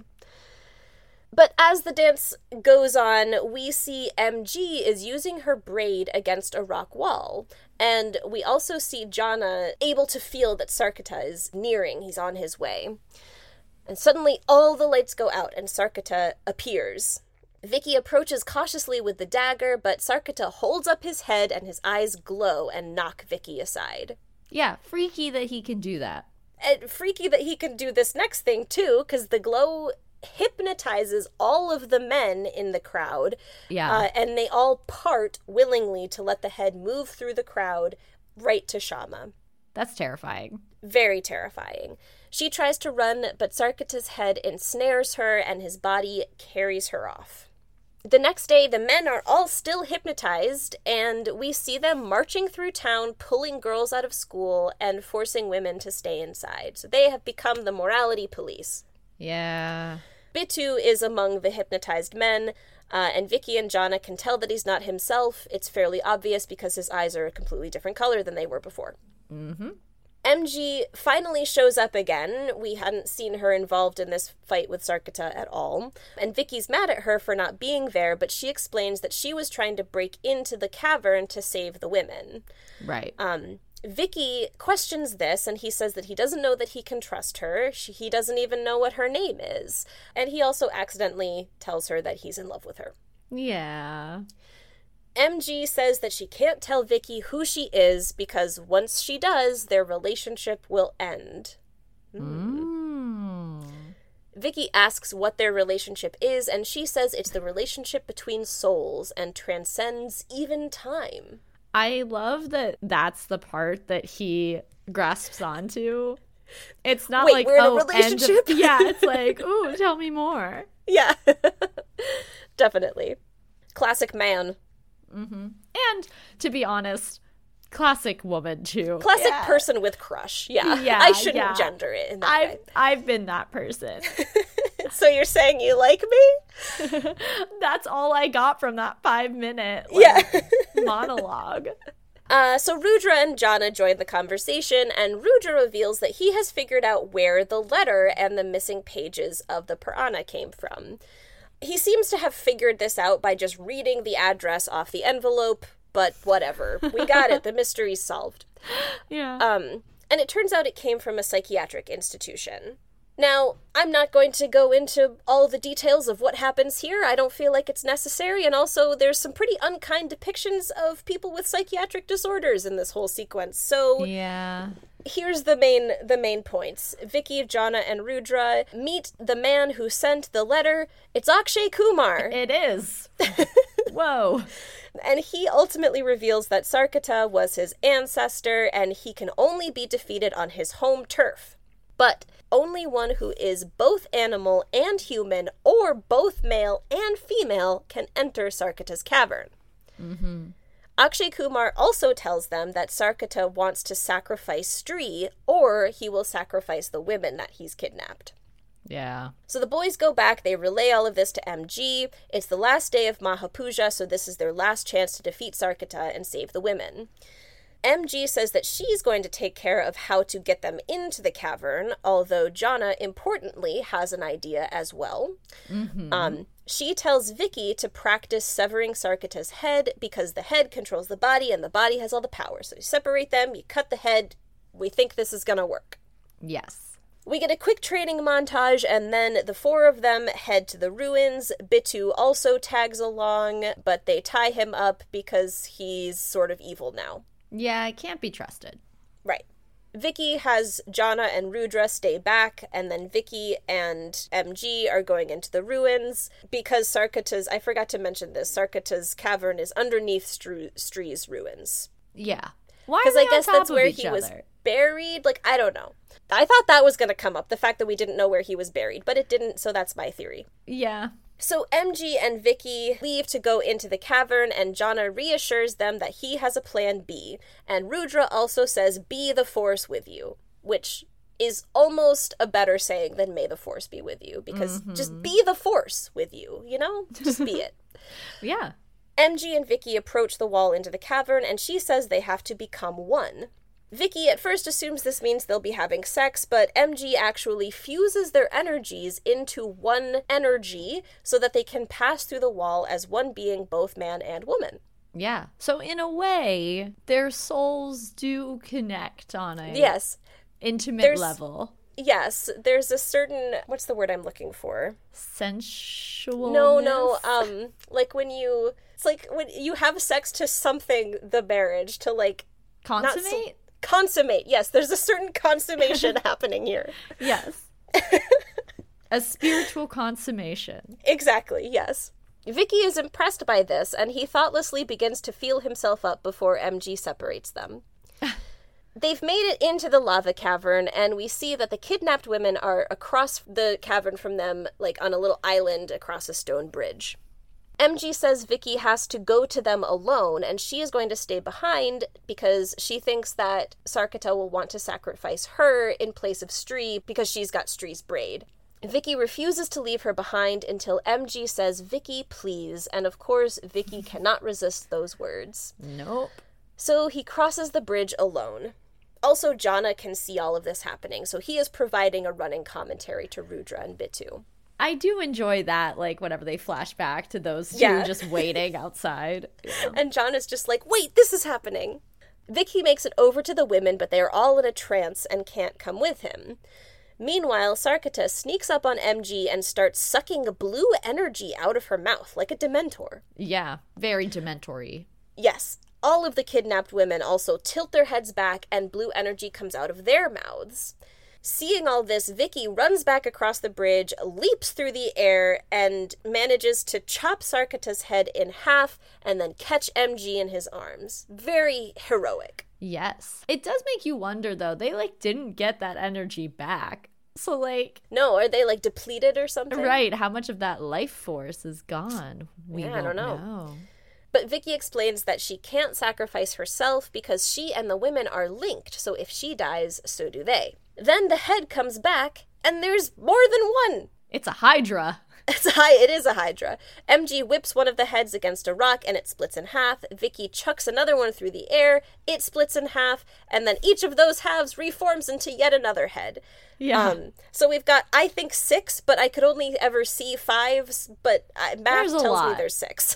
But as the dance goes on, we see M G is using her braid against a rock wall. And we also see Jana able to feel that Sarkita is nearing. He's on his way. And suddenly all the lights go out and Sarkita appears. Vicky approaches cautiously with the dagger, but Sarkita holds up his head and his eyes glow and knock Vicky aside. Yeah, freaky that he can do that. And freaky that he can do this next thing, too, because the glow hypnotizes all of the men in the crowd. Yeah. Uh, and they all part willingly to let the head move through the crowd right to Shama. That's terrifying. Very terrifying. She tries to run, but Sarkita's head ensnares her and his body carries her off. The next day, the men are all still hypnotized, and we see them marching through town, pulling girls out of school and forcing women to stay inside. So they have become the morality police. Yeah. Bitu is among the hypnotized men, uh, and Vicky and Jana can tell that he's not himself. It's fairly obvious because his eyes are a completely different color than they were before. Mm-hmm. M G finally shows up again. We hadn't seen her involved in this fight with Sarkita at all. And Vicky's mad at her for not being there, but she explains that she was trying to break into the cavern to save the women. Right. Um... Vicky questions this, and he says that he doesn't know that he can trust her. She, he doesn't even know what her name is. And he also accidentally tells her that he's in love with her. Yeah. M G says that she can't tell Vicky who she is because once she does, their relationship will end. Mm. Mm. Vicky asks what their relationship is, and she says it's the relationship between souls and transcends even time. I love that that's the part that he grasps onto. It's not Wait, like, we're in a oh, relationship? End of, yeah, it's like, ooh, tell me more. Yeah, definitely. Classic man. Mm-hmm. And, to be honest, classic woman, too. Classic yeah. person with crush. Yeah, yeah I shouldn't yeah. gender it in that I've, way. I've been that person. So you're saying you like me? That's all I got from that five-minute like, yeah. monologue. Uh, so Rudra and Jana join the conversation, and Rudra reveals that he has figured out where the letter and the missing pages of the Purana came from. He seems to have figured this out by just reading the address off the envelope, but whatever. We got it. The mystery's solved. Yeah. Um, and it turns out it came from a psychiatric institution. Now, I'm not going to go into all the details of what happens here. I don't feel like it's necessary. And also, there's some pretty unkind depictions of people with psychiatric disorders in this whole sequence. So, yeah. Here's the main the main points. Vicky, Jana, and Rudra meet the man who sent the letter. It's Akshay Kumar. It is. Whoa. And he ultimately reveals that Sarkita was his ancestor, and he can only be defeated on his home turf. But only one who is both animal and human, or both male and female, can enter Sarkita's cavern. Mm-hmm. Akshay Kumar also tells them that Sarkita wants to sacrifice Stree, or he will sacrifice the women that he's kidnapped. Yeah. So the boys go back, they relay all of this to M G. It's the last day of Mahapuja, so this is their last chance to defeat Sarkita and save the women. M G says that she's going to take care of how to get them into the cavern, although Jana, importantly, has an idea as well. Mm-hmm. Um, she tells Vicky to practice severing Sarkita's head because the head controls the body and the body has all the power. So you separate them, you cut the head. We think this is going to work. Yes. We get a quick training montage, and then the four of them head to the ruins. Bitu also tags along, but they tie him up because he's sort of evil now. Yeah, it can't be trusted. Right. Vicky has Jana and Rudra stay back, and then Vicky and M G are going into the ruins because Sarkita's, I forgot to mention this, Sarkita's cavern is underneath Stru- Stree's ruins. Yeah. Why? Because I guess that's where he other? was buried. Like, I don't know. I thought that was going to come up, the fact that we didn't know where he was buried, but it didn't, so that's my theory. Yeah. So M G and Vicky leave to go into the cavern, and Jana reassures them that he has a plan B, and Rudra also says, "Be the Force with you," which is almost a better saying than "May the Force be with you," because mm-hmm. just be the Force with you, you know? Just be it. Yeah. M G and Vicky approach the wall into the cavern, and she says they have to become one. Vicky at first assumes this means they'll be having sex, but M G actually fuses their energies into one energy so that they can pass through the wall as one being, both man and woman. Yeah. So in a way, their souls do connect on a yes. intimate There's, level. Yes. There's a certain, what's the word I'm looking for? Sensual. No, no. Um, like when you, it's like when you have sex to something, the marriage, to like. Consummate? Consummate, yes. There's a certain consummation happening here. Yes. A spiritual consummation. Exactly, yes. Vicky is impressed by this, and he thoughtlessly begins to feel himself up before M G separates them. They've made it into the lava cavern, and we see that the kidnapped women are across the cavern from them, like on a little island across a stone bridge. M G says Vicky has to go to them alone, and she is going to stay behind because she thinks that Sarkita will want to sacrifice her in place of Stree because she's got Stree's braid. Vicky refuses to leave her behind until M G says, "Vicky, please." And of course, Vicky cannot resist those words. Nope. So he crosses the bridge alone. Also, Jana can see all of this happening, so he is providing a running commentary to Rudra and Bittu. I do enjoy that, like, whenever they flash back to those two Yeah. just waiting outside. Yeah. And Jana's just like, wait, this is happening. Vicky makes it over to the women, but they are all in a trance and can't come with him. Meanwhile, Sarkita sneaks up on M G and starts sucking blue energy out of her mouth, like a Dementor. Yeah, very dementory. Yes, all of the kidnapped women also tilt their heads back and blue energy comes out of their mouths. Seeing all this, Vicky runs back across the bridge, leaps through the air, and manages to chop Sarkita's head in half and then catch M G in his arms. Very heroic. Yes. It does make you wonder, though. They, like, didn't get that energy back. So, like... No, are they, like, depleted or something? Right. How much of that life force is gone? We Yeah, don't, I don't know. know. But Vicky explains that she can't sacrifice herself because she and the women are linked, so if she dies, so do they. Then the head comes back, and there's more than one! It's a Hydra. It's a hi- it is a Hydra. M G whips one of the heads against a rock, and it splits in half. Vicky chucks another one through the air, it splits in half, and then each of those halves reforms into yet another head. Yeah. Um, so we've got, I think, six, but I could only ever see fives, but uh, math There's a tells lot. me there's six.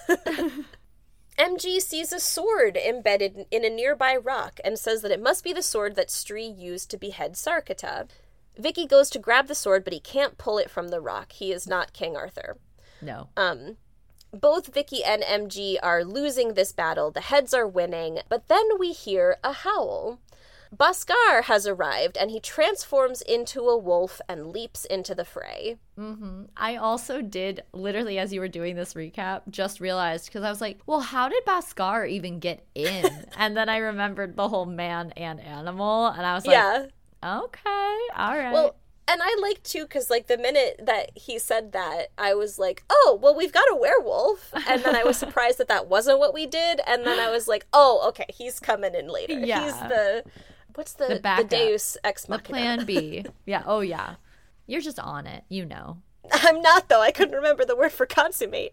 M G sees a sword embedded in a nearby rock and says that it must be the sword that Stree used to behead Sarkita. Vicky goes to grab the sword, but he can't pull it from the rock. He is not King Arthur. No. Um, both Vicky and M G are losing this battle. The heads are winning, but then we hear a howl. Bhaskar has arrived, and he transforms into a wolf and leaps into the fray. Mm-hmm. I also did, literally as you were doing this recap, just realized, because I was like, well, how did Bhaskar even get in? And then I remembered the whole man and animal, and I was like, Yeah. okay, all right. Well, and I like, too, because, like, the minute that he said that, I was like, oh, well, we've got a werewolf. And then I was surprised that that wasn't what we did. And then I was like, oh, okay, he's coming in later. Yeah. He's the, what's the, The the, backup. Deus Ex the Machina. plan B. Yeah, oh yeah. You're just on it, you know. I'm not, though. I couldn't remember the word for consummate.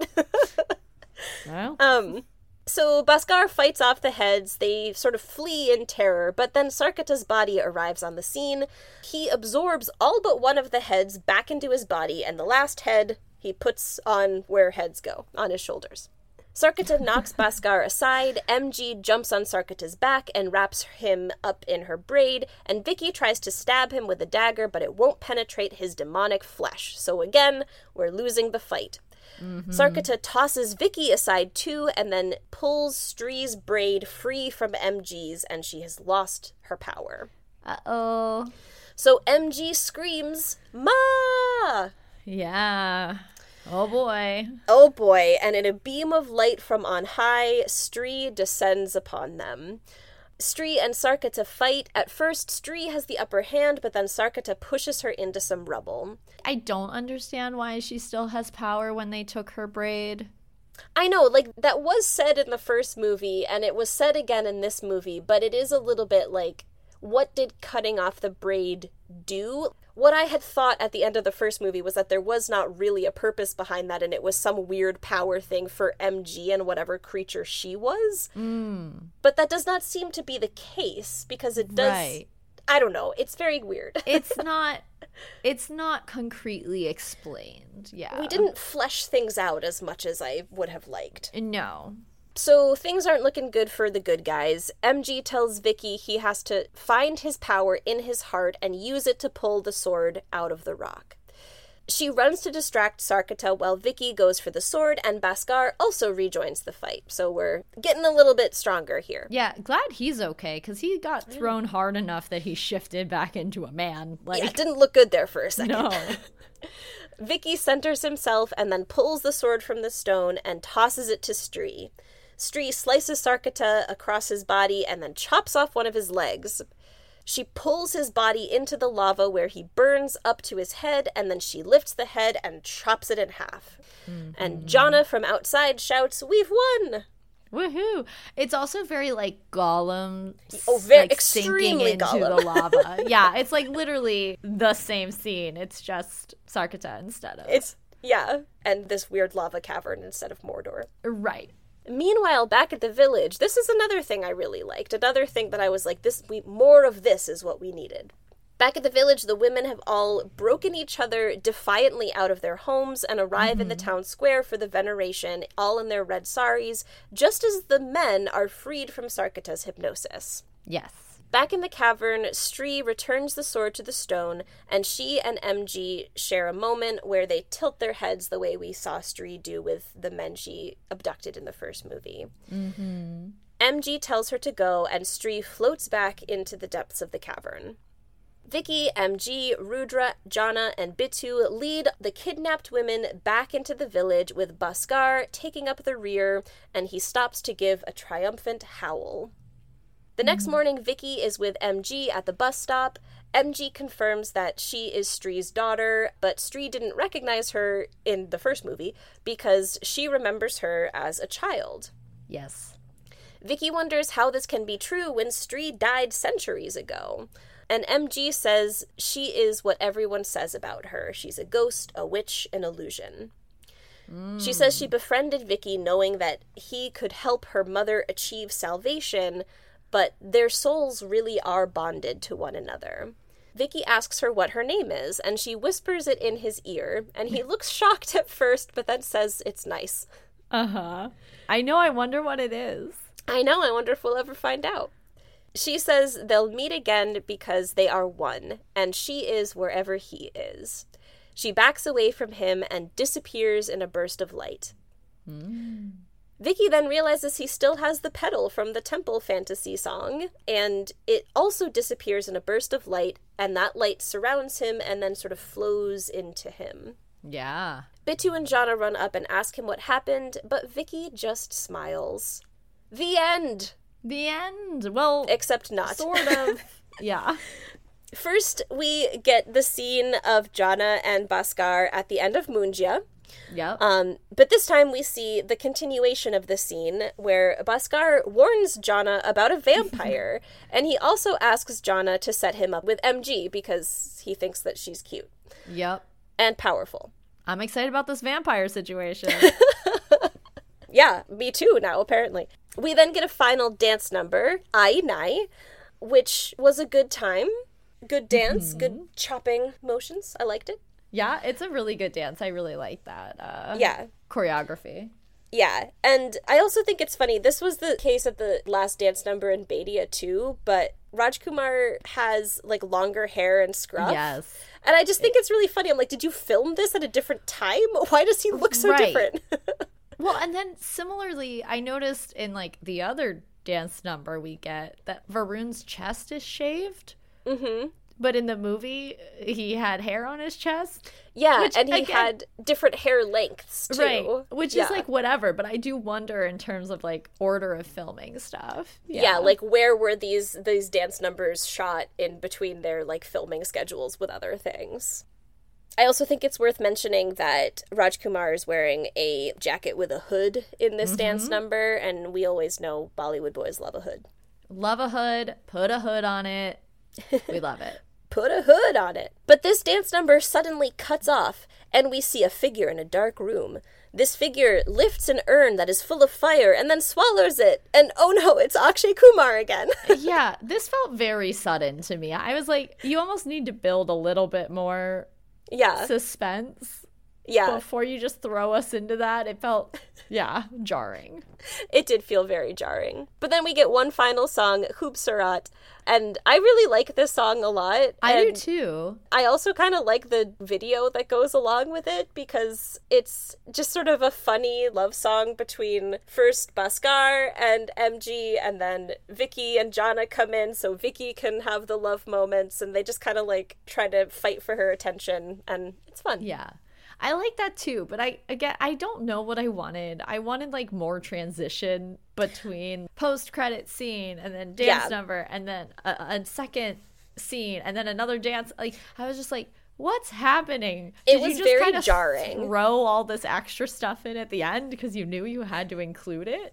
Well, um... So Bhaskar fights off the heads, they sort of flee in terror, but then Sarkita's body arrives on the scene. He absorbs all but one of the heads back into his body, and the last head he puts on where heads go, on his shoulders. Sarkita knocks Bhaskar aside, M G jumps on Sarkita's back and wraps him up in her braid, and Vicky tries to stab him with a dagger, but it won't penetrate his demonic flesh. So again, we're losing the fight. Mm-hmm. Sarkita tosses Vicky aside too, and then pulls Stree's braid free from M G's, and she has lost her power. uh-oh. So M G screams, "Ma!" Yeah. Oh boy. Oh boy, and in a beam of light from on high, Stree descends upon them. Stree and Sarkita fight. At first, Stree has the upper hand, but then Sarkita pushes her into some rubble. I don't understand why she still has power when they took her braid. I know, like, that was said in the first movie, and it was said again in this movie, but it is a little bit like, what did cutting off the braid do? What I had thought at the end of the first movie was that there was not really a purpose behind that, and it was some weird power thing for M G and whatever creature she was. Mm. But that does not seem to be the case, because it does... Right. I don't know. It's very weird. It's not... It's not concretely explained, yeah. We didn't flesh things out as much as I would have liked. No. So things aren't looking good for the good guys. M G tells Vicky he has to find his power in his heart and use it to pull the sword out of the rock. She runs to distract Sarkita while Vicky goes for the sword, and Bhaskar also rejoins the fight. So we're getting a little bit stronger here. Yeah, glad he's okay, because he got thrown hard enough that he shifted back into a man. Like, Yeah, it didn't look good there for a second. no. Vicky centers himself and then pulls the sword from the stone and tosses it to Stree. Stree slices Sarkita across his body and then chops off one of his legs. She pulls his body into the lava where he burns up to his head, and then she lifts the head and chops it in half. Mm-hmm. And Jana from outside shouts, "We've won!" Woohoo! It's also very like Gollum, oh, very like, sinking extremely into Gollum. the lava. Yeah, it's like literally the same scene. It's just Sarkata instead of It's yeah, and this weird lava cavern instead of Mordor. right. Meanwhile, back at the village, this is another thing I really liked. Another thing that I was like, this we more of this is what we needed. Back at the village, the women have all broken each other defiantly out of their homes and arrive mm-hmm. in the town square for the veneration, all in their red saris, just as the men are freed from Sarkata's hypnosis. Yes. Back in the cavern, Stree returns the sword to the stone, and she and M G share a moment where they tilt their heads the way we saw Stree do with the men she abducted in the first movie. Mm-hmm. M G tells her to go, and Stree floats back into the depths of the cavern. Vicky, M G, Rudra, Jana, and Bitu lead the kidnapped women back into the village with Bhaskar taking up the rear, and he stops to give a triumphant howl. The next mm-hmm. morning, Vicky is with M G at the bus stop. M G confirms that she is Stree's daughter, but Stree didn't recognize her in the first movie because she remembers her as a child. Yes. Vicky wonders how this can be true when Stree died centuries ago. And M G says she is what everyone says about her. She's a ghost, a witch, an illusion. Mm. She says she befriended Vicky knowing that he could help her mother achieve salvation, but their souls really are bonded to one another. Vicky asks her what her name is, and she whispers it in his ear, and he looks shocked at first, but then says it's nice. Uh-huh. I know, I wonder what it is. I know, I wonder if we'll ever find out. She says they'll meet again because they are one, and she is wherever he is. She backs away from him and disappears in a burst of light. Mm. Vicky then realizes he still has the pedal from the temple fantasy song, and it also disappears in a burst of light, and that light surrounds him and then sort of flows into him. Yeah. Bitu and Jana run up and ask him what happened, but Vicky just smiles. The end! The end. Well, except not. Sort of. Yeah. First, we get the scene of Jana and Bhaskar at the end of Mungia. Yep. Um, but this time we see the continuation of the scene where Bhaskar warns Jana about a vampire, and he also asks Jana to set him up with M G because he thinks that she's cute. Yep. And powerful. I'm excited about this vampire situation. Yeah, me too now, apparently. We then get a final dance number, Ai Nai, which was a good time. Good dance, mm-hmm. good chopping motions. I liked it. Yeah, it's a really good dance. I really like that. Uh, yeah. Choreography. Yeah, and I also think it's funny. This was the case at the last dance number in Baidia too, but Rajkumar has, like, longer hair and scruff. Yes. And I just think it's really funny. I'm like, did you film this at a different time? Why does he look so right. different? Well, and then similarly, I noticed in, like, the other dance number we get that Varun's chest is shaved. Mm-hmm. But in the movie, he had hair on his chest. Yeah, which, and he again, had different hair lengths, too. Right, which yeah. is, like, whatever. But I do wonder in terms of, like, order of filming stuff. Yeah. yeah, like, where were these, these dance numbers shot in between their, like, filming schedules with other things? I also think it's worth mentioning that Rajkumar is wearing a jacket with a hood in this mm-hmm. dance number, and we always know Bollywood boys love a hood. Love a hood. Put a hood on it. We love it. Put a hood on it. But this dance number suddenly cuts off, and we see a figure in a dark room. This figure lifts an urn that is full of fire and then swallows it. And oh no, it's Akshay Kumar again. Yeah, this felt very sudden to me. I was like, you almost need to build a little bit more yeah. suspense. Yeah. Before you just throw us into that. It felt, yeah, jarring. It did feel very jarring. But then we get one final song, Khoobsurat, and I really like this song a lot. I do too. I also kind of like the video that goes along with it because it's just sort of a funny love song between first Bhaskar and M G, and then Vicky and Jana come in so Vicky can have the love moments, and they just kind of like try to fight for her attention, and it's fun. Yeah. I like that too, but I again I don't know what I wanted. I wanted like more transition between post-credit scene and then dance yeah. number and then a, a second scene and then another dance. Like I was just like, what's happening? Did it was you just very kind of jarring. Throw all this extra stuff in at the end because you knew you had to include it.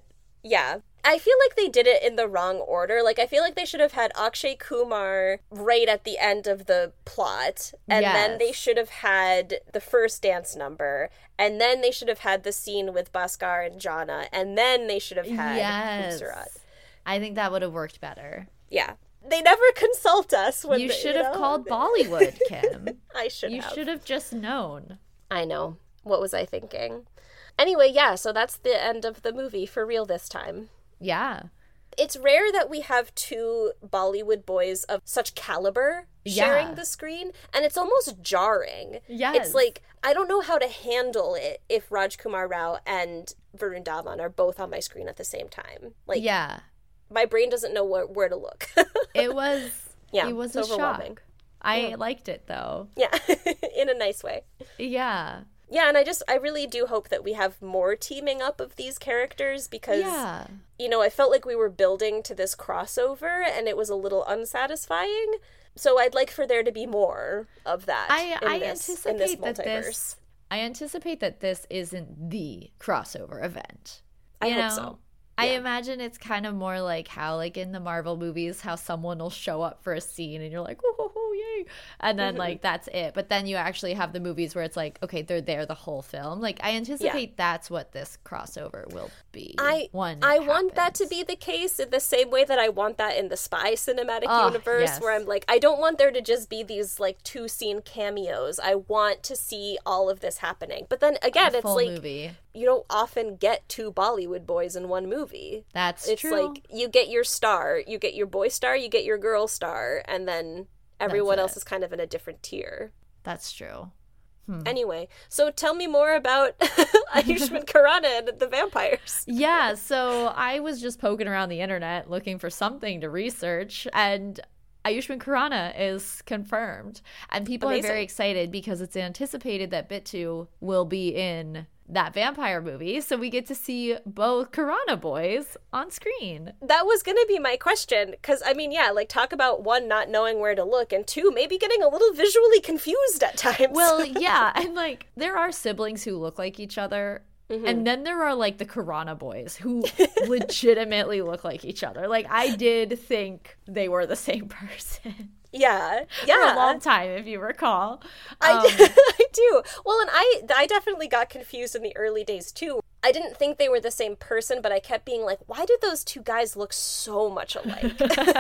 Yeah. I feel like they did it in the wrong order. Like, I feel like they should have had Akshay Kumar right at the end of the plot, and Yes. then they should have had the first dance number, and then they should have had the scene with Bhaskar and Jana, and then they should have had Yes. Khubsurat. I think that would have worked better. Yeah. They never consult us. When You they, should you have know? called Bollywood, Kim. I should You have. should have just known. I know. What was I thinking? Anyway, yeah, so that's the end of the movie for real this time. Yeah. It's rare that we have two Bollywood boys of such caliber sharing Yeah. the screen, and it's almost jarring. Yes. It's like, I don't know how to handle it if Rajkumar Rao and Varun Dhawan are both on my screen at the same time. Like, yeah. my brain doesn't know where, where to look. It was, Yeah, it was it's a overwhelming. shock. I Yeah. liked it, though. Yeah, in a nice way. Yeah. Yeah, and I just, I really do hope that we have more teaming up of these characters because, Yeah. you know, I felt like we were building to this crossover and it was a little unsatisfying. So I'd like for there to be more of that I, in, I this, anticipate in this that multiverse. this I anticipate that this isn't the crossover event. I You hope know? so. I Yeah. imagine it's kind of more like how, like in the Marvel movies, how someone will show up for a scene and you're like, oh, oh, oh yay. And then, like, that's it. But then you actually have the movies where it's like, okay, they're there the whole film. Like, I anticipate that's what this crossover will be. I when I it want that to happens. be the case in the same way that I want that in the Spy cinematic Oh, universe, yes. where I'm like, I don't want there to just be these like two scene cameos. I want to see all of this happening. But then again, A it's full like movie. you don't often get two Bollywood boys in one movie. That's It's true. like you get your star, you get your boy star, you get your girl star, and then everyone That's else it. is kind of in a different tier. That's true. Anyway, so tell me more about Ayushmann Khurrana and the vampires. Yeah, so I was just poking around the internet looking for something to research, and Ayushmann Khurrana is confirmed. And people Amazing. are very excited because it's anticipated that Bittu will be in that vampire movie, so we get to see both Khurrana boys on screen. That was going to be my question, because, I mean, yeah, like, talk about, one, not knowing where to look, and two, maybe getting a little visually confused at times. Well, yeah, and like there are siblings who look like each other. And then there are like the Khurrana boys who legitimately look like each other. Like I did think they were the same person. yeah, For yeah. a long time, if you recall. I, Um, I do. Well, and I, I definitely got confused in the early days, too. I didn't think they were the same person, but I kept being like, why do those two guys look so much alike?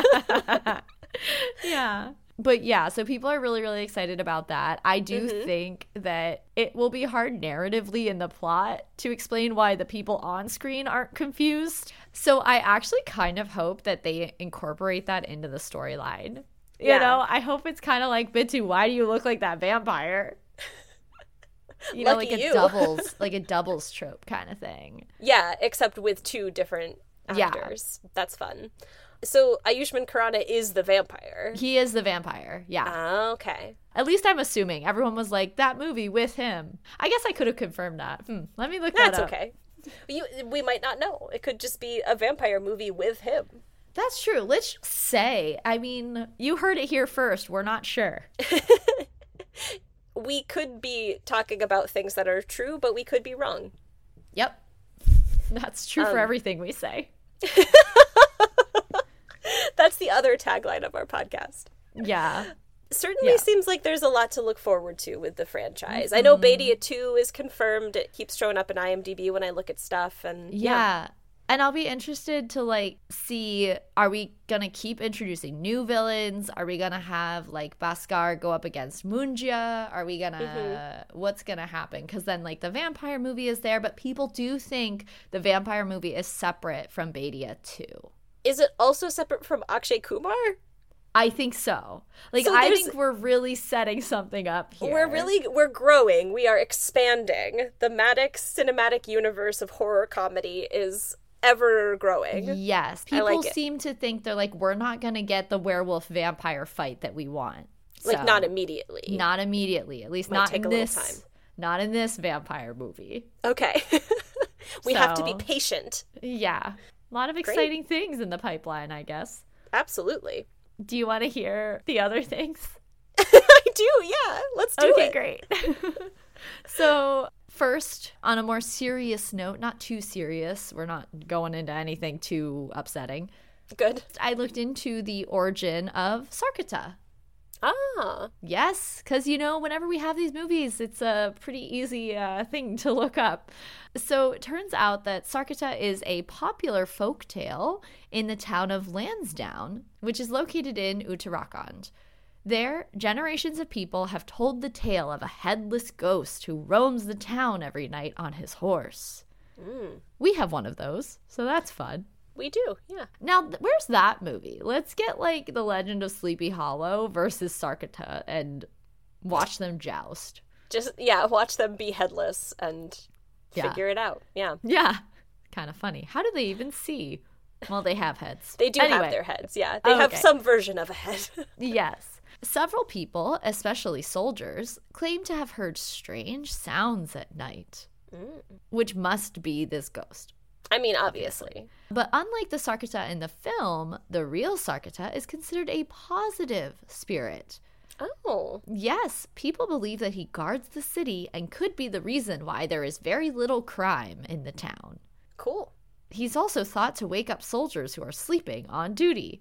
yeah. But yeah, so people are really, really excited about that. I do Mm-hmm. think that it will be hard narratively in the plot to explain why the people on screen aren't confused. So I actually kind of hope that they incorporate that into the storyline. You Yeah. know, I hope it's kind of like, Bittu, why do you look like that vampire? You know, Lucky like a you. doubles, like a doubles trope kind of thing. Yeah, except with two different Yeah. actors. That's fun. So Ayushmann Khurrana is the vampire. He is the vampire. Yeah. Ah, okay. At least I'm assuming. Everyone was like, that movie with him. I guess I could have confirmed that. Hmm, let me look That's that up. okay. You, we might not know. It could just be a vampire movie with him. That's true. Let's say, I mean, you heard it here first. We're not sure. We could be talking about things that are true, but we could be wrong. Yep. That's true for Um, everything we say. That's the other tagline of our podcast. Yeah. Certainly Yeah. seems like there's a lot to look forward to with the franchise. I know Baidia two is confirmed. It keeps showing up in IMDb when I look at stuff. And Yeah. And I'll be interested to like see, are we gonna keep introducing new villains? Are we gonna have like Bhaskar go up against Munjya? Are we gonna what's gonna happen? Because then like the vampire movie is there, but people do think the vampire movie is separate from Baidia two. Is it also separate from Akshay Kumar? I think so. Like So I there's- think we're really setting something up here. We're really, we're growing. We are expanding. The Maddox cinematic universe of horror comedy is ever growing. Yes. I People like it. seem to think they're like, we're not gonna get the werewolf vampire fight that we want. Like, So- not immediately. Not immediately. At least Might not take in a little this. time. Not in this vampire movie. Okay. We have to be So- patient. Yeah, a lot of exciting things in the pipeline, I guess. Absolutely. Do you want to hear the other things? I do, yeah. Let's do Okay, it. great. So First, on a more serious note, not too serious, we're not going into anything too upsetting. Good. I looked into the origin of Sarkata. Ah. Yes, because, you know, whenever we have these movies, it's a pretty easy uh, thing to look up. So it turns out that Sarkata is a popular folktale in the town of Lansdowne, which is located in Uttarakhand. There, generations of people have told the tale of a headless ghost who roams the town every night on his horse. Mm. We have one of those, so that's fun. We do, yeah. Now, th- where's that movie? Let's get, like, The Legend of Sleepy Hollow versus Sarkata and watch them joust. Just, yeah, watch them be headless and Yeah. figure it out. Yeah. Yeah. Kind of funny. How do they even see? Well, they have heads. They do Anyway. have their heads, yeah. They Oh, have okay. some version of a head. Yes. Several people, especially soldiers, claim to have heard strange sounds at night, Mm. which must be this ghost. I mean, obviously. But unlike the Sarkata in the film, the real Sarkata is considered a positive spirit. Oh. Yes, people believe that he guards the city and could be the reason why there is very little crime in the town. Cool. He's also thought to wake up soldiers who are sleeping on duty.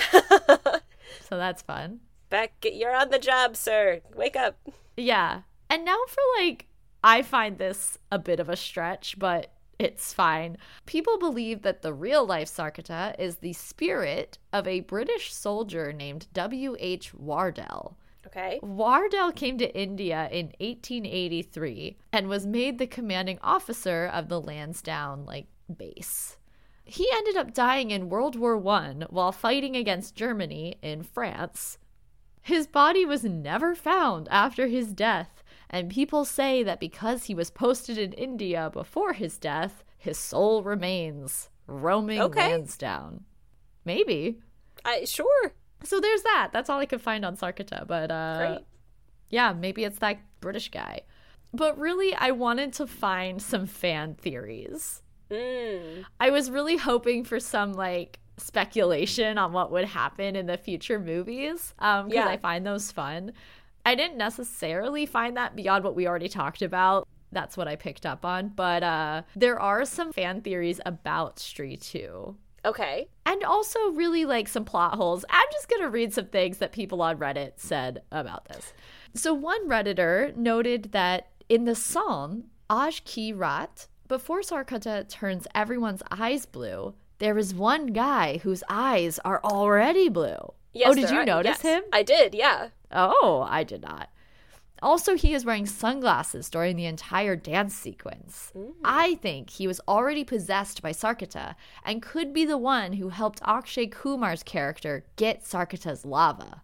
So that's fun. Beck, you're on the job, sir. Wake up. Yeah. And now for like, I find this a bit of a stretch, but it's fine. People believe that the real life Sarkata is the spirit of a British soldier named W H Wardell. Okay. Wardell came to India in eighteen eighty-three and was made the commanding officer of the Lansdowne like base. He ended up dying in World War One while fighting against Germany in France. His body was never found after his death, and people say that because he was posted in India before his death, his soul remains roaming Okay. Lansdowne. Maybe. I sure. So there's that. That's all I could find on Sarkata, but uh Great. yeah, maybe it's that British guy. But really, I wanted to find some fan theories. Mm. I was really hoping for some like speculation on what would happen in the future movies, um, because Yeah. I find those fun. I didn't necessarily find that beyond what we already talked about. That's what I picked up on. But uh, there are some fan theories about Stree two. Okay. And also really like some plot holes. I'm just going to read some things that people on Reddit said about this. So one Redditor noted that in the song Aj Ki Rat, before Sarkata turns everyone's eyes blue, there is one guy whose eyes are already blue. Yes, Oh, did there you are- notice yes. him? I did, yeah. Oh, I did not. Also, he is wearing sunglasses during the entire dance sequence. I think he was already possessed by Sarkata and could be the one who helped Akshay Kumar's character get Sarkata's lava.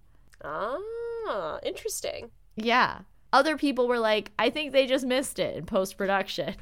Ah, interesting. Yeah. Other people were like, I think they just missed it in post-production.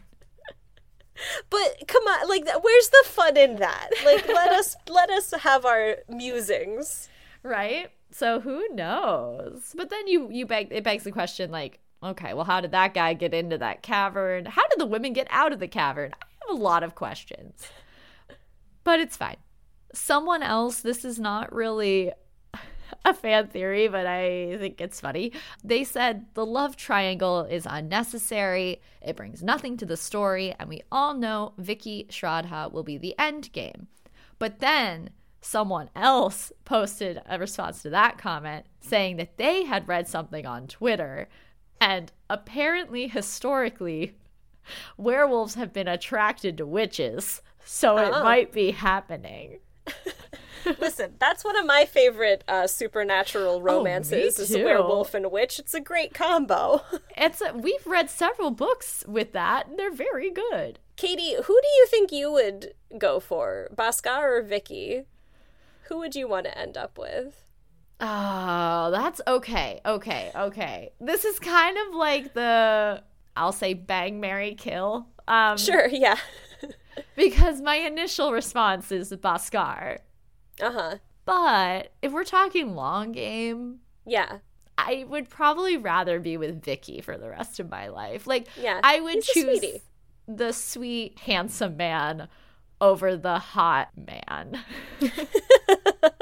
But come on, like, th- where's the fun in that? Like, let us let us have our musings. Right? So who knows? But then you you beg it begs the question, like, okay, well, how did that guy get into that cavern? How did the women get out of the cavern? I have a lot of questions. But it's fine. Someone else, this is not really a fan theory, but I think it's funny. They said the love triangle is unnecessary, it brings nothing to the story, and we all know Vicky Shraddha will be the end game. But then someone else posted a response to that comment saying that they had read something on Twitter, and apparently, historically, werewolves have been attracted to witches, so it Oh. might be happening. Listen, that's one of my favorite uh, supernatural romances. is a too. werewolf and a witch. It's a great combo. It's a, we've read several books with that, and they're very good. Katie, who do you think you would go for, Bhaskar or Vicky? Who would you want to end up with? Oh, that's okay. Okay, okay. This is kind of like the, I'll say bang, marry, kill. Um, Sure, yeah. Because my initial response is Bhaskar. Uh-huh. But if we're talking long game, Yeah. I would probably rather be with Vicky for the rest of my life. Like, Yeah, I would he's a choose sweetie. the sweet, handsome man over the hot man.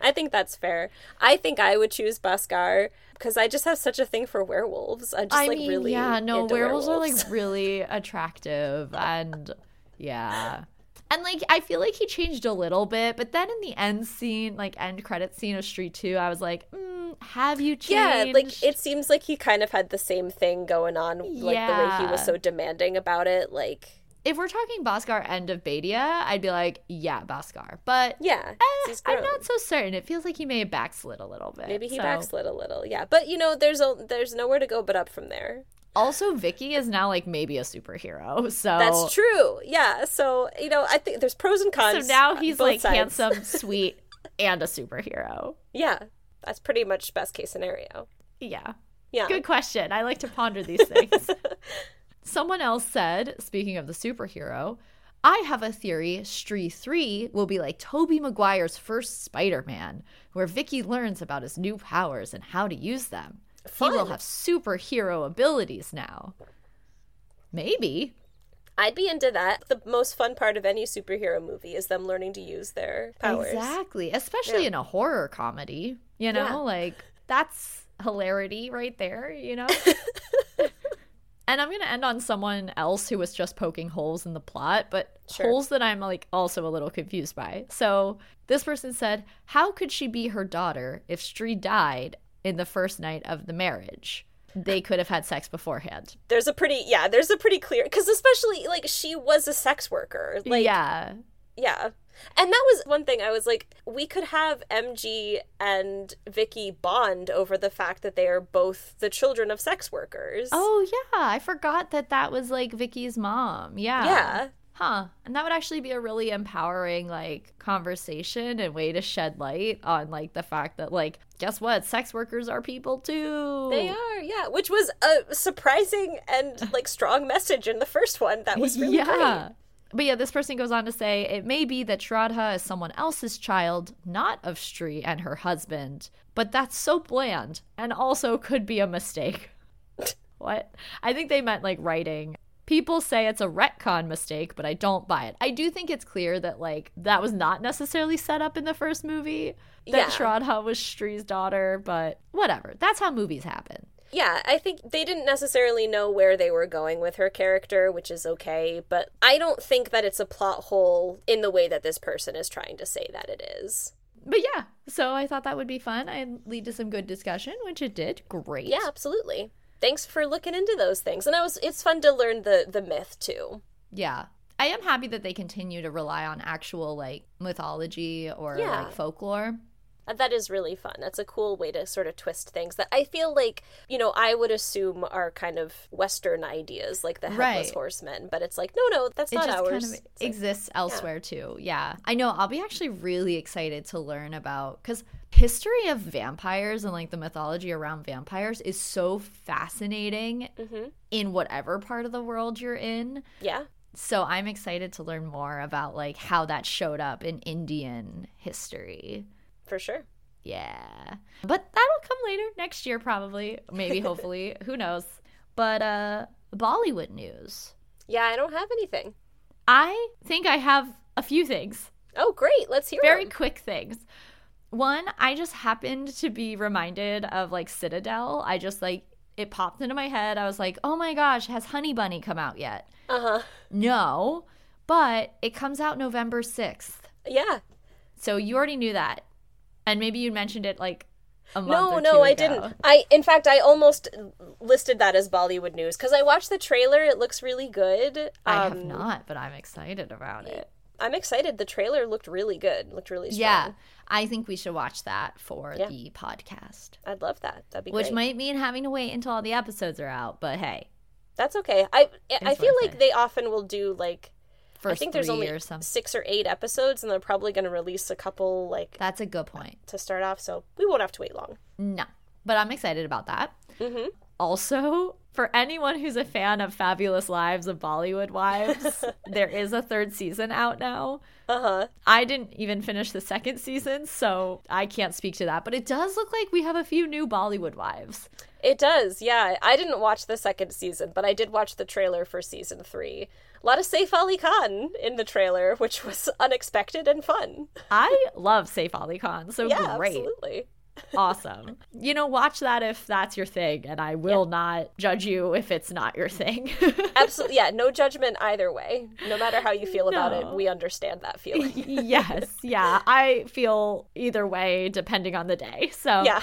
I think that's fair. I think I would choose Bhaskar because I just have such a thing for werewolves. I'm just I like mean, really yeah, no, into werewolves, werewolves. are like really attractive and yeah. And like I feel like he changed a little bit, but then in the end scene, like end credit scene of Street two, I was like, mm, have you changed? Yeah, like it seems like he kind of had the same thing going on, like yeah. the way he was so demanding about it, like if we're talking Bhaskar end of Bhadia, I'd be like, yeah, Bhaskar. But yeah, eh, he's I'm grown. not so certain. It feels like he may have backslid a little bit. Maybe he so. backslid a little, yeah. But you know, there's a there's nowhere to go but up from there. Also, Vicky is now like maybe a superhero. So that's true. Yeah. So you know, I think there's pros and cons. So now he's both like sides. handsome, sweet, and a superhero. Yeah, that's pretty much best case scenario. Yeah. Yeah. Good question. I like to ponder these things. Someone else said, speaking of the superhero, I have a theory Stree three will be like Tobey Maguire's first Spider-Man, where Vicky learns about his new powers and how to use them. Fun. He will have superhero abilities now. Maybe. I'd be into that. The most fun part of any superhero movie is them learning to use their powers. Exactly. Especially Yeah. in a horror comedy. You know, Yeah. like that's hilarity right there, you know? And I'm going to end on someone else who was just poking holes in the plot, but Sure. holes that I'm like also a little confused by. So this person said, how could she be her daughter if Stree died in the first night of the marriage? They could have had sex beforehand. There's a pretty, yeah, there's a pretty clear, because especially, like, she was a sex worker. Like, yeah. Yeah. And that was one thing I was like, we could have M G and Vicky bond over the fact that they are both the children of sex workers. Oh, yeah. I forgot that that was like Vicky's mom. Yeah. Yeah. Huh. And that would actually be a really empowering, like, conversation and way to shed light on, like, the fact that, like, guess what? Sex workers are people, too. They are, yeah. Which was a surprising and, like, strong message in the first one. That was really yeah. great. But yeah, this person goes on to say, it may be that Shraddha is someone else's child, not of Stree and her husband, but that's so bland and also could be a mistake. What? I think they meant, like, writing. People say it's a retcon mistake, but I don't buy it. I do think it's clear that, like, that was not necessarily set up in the first movie, that Yeah. Shraddha was Stree's daughter, but whatever. That's how movies happen. Yeah, I think they didn't necessarily know where they were going with her character, which is okay, but I don't think that it's a plot hole in the way that this person is trying to say that it is. But yeah, so I thought that would be fun and lead to some good discussion, which it did. Great. Yeah, absolutely. Thanks for looking into those things. And I was it's fun to learn the the myth too. Yeah. I am happy that they continue to rely on actual, like, mythology or, Yeah. like, folklore. Uh, That is really fun. That's a cool way to sort of twist things that I feel like, you know, I would assume are kind of Western ideas, like the Headless Right. Horsemen. But it's like, no, no, that's It not just ours. kind of It's like- exists elsewhere, too. Yeah. I know. I'll be actually really excited to learn about, because history of vampires and, like, the mythology around vampires is so fascinating Mhm. in whatever part of the world you're in. Yeah. So I'm excited to learn more about, like, how that showed up in Indian history. For sure. Yeah. But that'll come later, next year probably. Maybe, hopefully. Who knows? But uh Bollywood news. Yeah, I don't have anything. I think I have a few things. Oh, great. Let's hear Very them. quick things. One, I just happened to be reminded of, like, Citadel. I just, like, it popped into my head. I was like, oh my gosh, has Honey Bunny come out yet? Uh-huh. No, but it comes out November sixth. Yeah. So you already knew that. And maybe you mentioned it, like, a month No, or no, two I ago. didn't. I, in fact, I almost listed that as Bollywood news because I watched the trailer. It looks really good. I have Um, not, but I'm excited about it. I'm excited. The trailer looked really good. Looked really strong. Yeah, I think we should watch that for Yeah. the podcast. I'd love that. That'd be Which great. might mean having to wait until all the episodes are out, but hey, That's okay. I I It's feel worth like it. they often will do like first I think there's three only or something. six or eight episodes, and they're probably going to release a couple like That's a good point. to start off. So we won't have to wait long. No, but I'm excited about that. Mm-hmm. Also, for anyone who's a fan of Fabulous Lives of Bollywood Wives, there is a third season out now. Uh huh. I didn't even finish the second season, so I can't speak to that. But it does look like we have a few new Bollywood wives. It does. Yeah, I didn't watch the second season, but I did watch the trailer for season three. A lot of Saif Ali Khan in the trailer, which was unexpected and fun. I love Saif Ali Khan, so yeah, great. Absolutely. Awesome. You know, watch that if that's your thing, and I will yeah. not judge you if it's not your thing. Absolutely. Yeah, no judgment either way. No matter how you feel no. about it, we understand that feeling. Yes. Yeah. I feel either way depending on the day. So, yeah.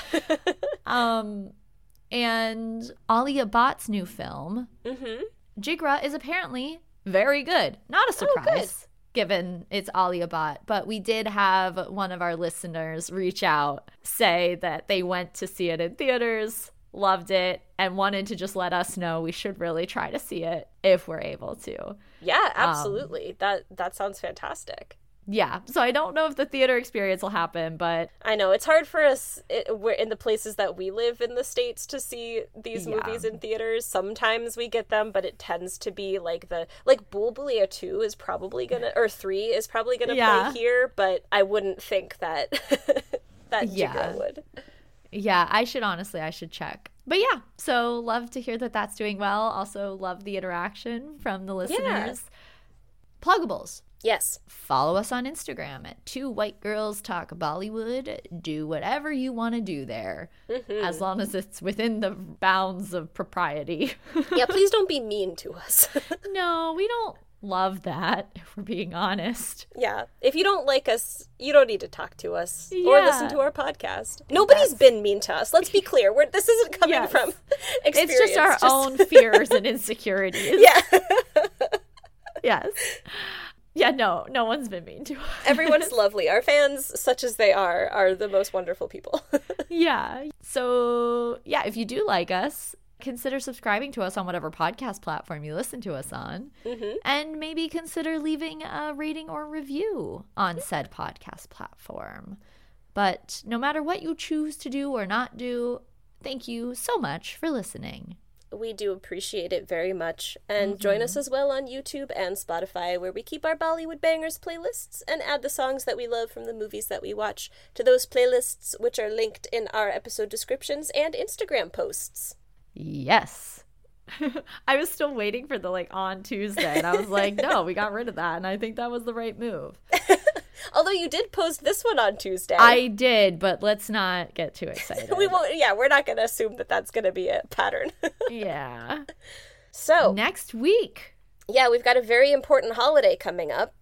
um, and Alia Bhatt's new film, mm-hmm. Jigra, is apparently very good. Not a surprise. Oh, given it's Alia Bhatt, but we did have one of our listeners reach out, say that they went to see it in theaters, loved it, and wanted to just let us know we should really try to see it if we're able to. Yeah, absolutely. Um, that that sounds fantastic. Yeah, so I don't know if the theater experience will happen, but I know it's hard for us it, we're in the places that we live in the States to see these yeah. movies in theaters. Sometimes we get them, but it tends to be like the like Bulbulia two is probably gonna or three is probably gonna yeah. play here, but I wouldn't think that that yeah. Jigra would. Yeah, I should honestly I should check. But yeah, so love to hear that that's doing well. Also love the interaction from the listeners. Yeah. Pluggables. Yes. Follow us on Instagram at Two White Girls Talk Bollywood. Do whatever you want to do there, mm-hmm. as long as it's within the bounds of propriety. Yeah, please don't be mean to us. No, we don't love that, if we're being honest. Yeah. If you don't like us, you don't need to talk to us yeah. or listen to our podcast. Nobody's That's... been mean to us. Let's be clear. We're, this isn't coming yes. from experience. It's just our just... own fears and insecurities. Yeah. Yes. Yeah, no, no one's been mean to us. Everyone's lovely. Our fans, such as they are, are the most wonderful people. Yeah. So, yeah, if you do like us, consider subscribing to us on whatever podcast platform you listen to us on. Mm-hmm. And maybe consider leaving a rating or review on said podcast platform. But no matter what you choose to do or not do, thank you so much for listening. We do appreciate it very much. And mm-hmm. join us as well on YouTube and Spotify, where we keep our Bollywood Bangers playlists and add the songs that we love from the movies that we watch to those playlists, which are linked in our episode descriptions and Instagram posts. Yes. I was still waiting for the, like, on Tuesday, and I was like, no, we got rid of that, and I think that was the right move. Although you did post this one on Tuesday. I did, but let's not get too excited. we won't. Yeah, we're not going to assume that that's going to be a pattern. Yeah. So. Next week. Yeah, we've got a very important holiday coming up.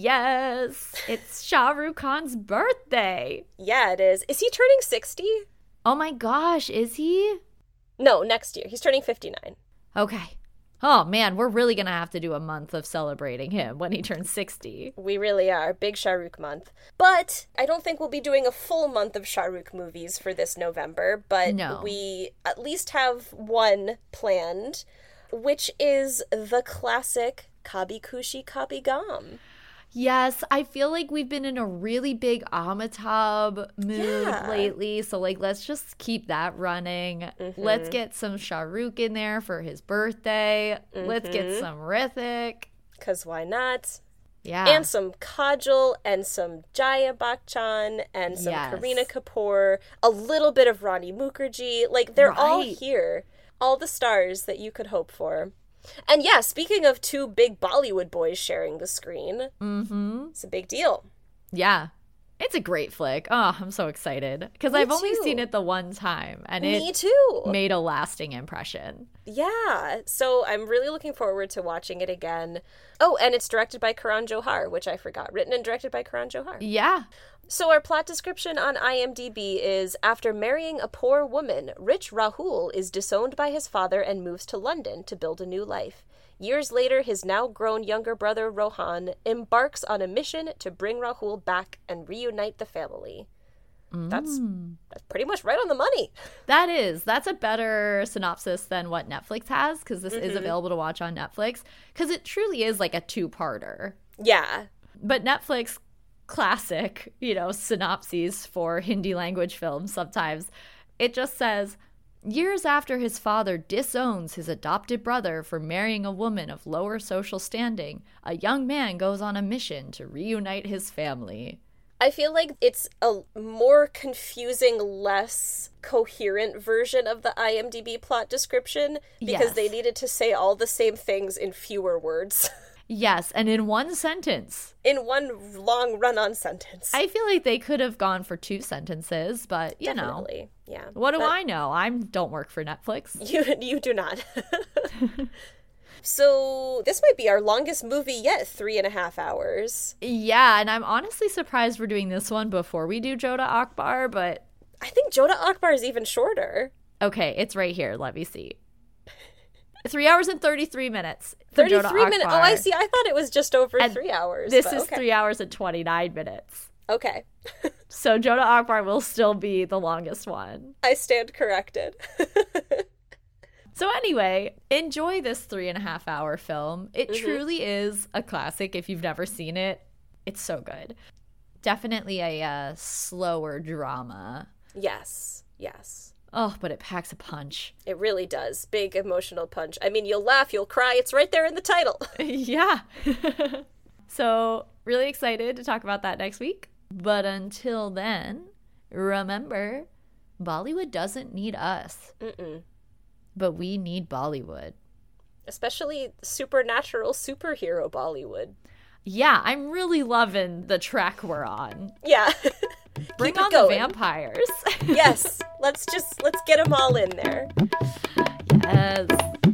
Yes. It's Shah Rukh Khan's birthday. Yeah, it is. Is he turning sixty? Oh my gosh, is he? No, next year. He's turning fifty-nine. Okay. Oh, man, we're really going to have to do a month of celebrating him when he turns sixty. We really are. Big Shah Rukh month. But I don't think we'll be doing a full month of Shah Rukh movies for this November, but no. we at least have one planned, which is the classic Kabhi Khushi Kabhie Gham. Yes, I feel like we've been in a really big Amitabh mood yeah. lately, so like let's just keep that running. Mm-hmm. Let's get some Shah Rukh in there for his birthday. Mm-hmm. Let's get some Hrithik. Because why not? Yeah. And some Kajol and some Jaya Bachchan and some yes. Kareena Kapoor, a little bit of Rani Mukherjee. Like, they're right. all here. All the stars that you could hope for. And yeah, speaking of two big Bollywood boys sharing the screen, mm-hmm. it's a big deal. Yeah. It's a great flick. Oh, I'm so excited. Because I've only too. seen it the one time. And Me it too. made a lasting impression. Yeah. So I'm really looking forward to watching it again. Oh, and it's directed by Karan Johar, which I forgot. Written and directed by Karan Johar. Yeah. So our plot description on IMDb is, after marrying a poor woman, rich Rahul is disowned by his father and moves to London to build a new life. Years later, his now grown younger brother, Rohan, embarks on a mission to bring Rahul back and reunite the family. Mm. That's, that's pretty much right on the money. That is. That's a better synopsis than what Netflix has, because this mm-hmm. is available to watch on Netflix, because it truly is like a two-parter. Yeah. But Netflix classic, you know, synopses for Hindi language films sometimes, it just says, years after his father disowns his adopted brother for marrying a woman of lower social standing, a young man goes on a mission to reunite his family. I feel like it's a more confusing, less coherent version of the IMDb plot description because yes. they needed to say all the same things in fewer words. Yes, and in one sentence. In one long run-on sentence. I feel like they could have gone for two sentences, but you Definitely. know. Yeah. What do but I know? I don't work for Netflix. You you do not. So this might be our longest movie yet, three and a half hours. Yeah, and I'm honestly surprised we're doing this one before we do Joda Akbar, but... I think Joda Akbar is even shorter. Okay, it's right here. Let me see. Three hours and thirty-three minutes. For thirty-three Joda minutes. Akbar. Oh, I see. I thought it was just over And three hours. This but is okay. three hours and twenty-nine minutes. Okay. So Joda Akbar will still be the longest one. I stand corrected. So anyway, enjoy this three and a half hour film. It Mm-hmm. truly is a classic. If you've never seen it, it's so good. Definitely a uh, slower drama. Yes. Yes. Oh, but it packs a punch. It really does. Big emotional punch. I mean, you'll laugh, you'll cry. It's right there in the title. Yeah. So really excited to talk about that next week. But until then, remember, Bollywood doesn't need us. Mm-mm. But we need Bollywood. Especially supernatural superhero Bollywood. Yeah, I'm really loving the track we're on. Yeah. Bring Keep it on the going. vampires. Yes. Let's just, let's get them all in there. Yes.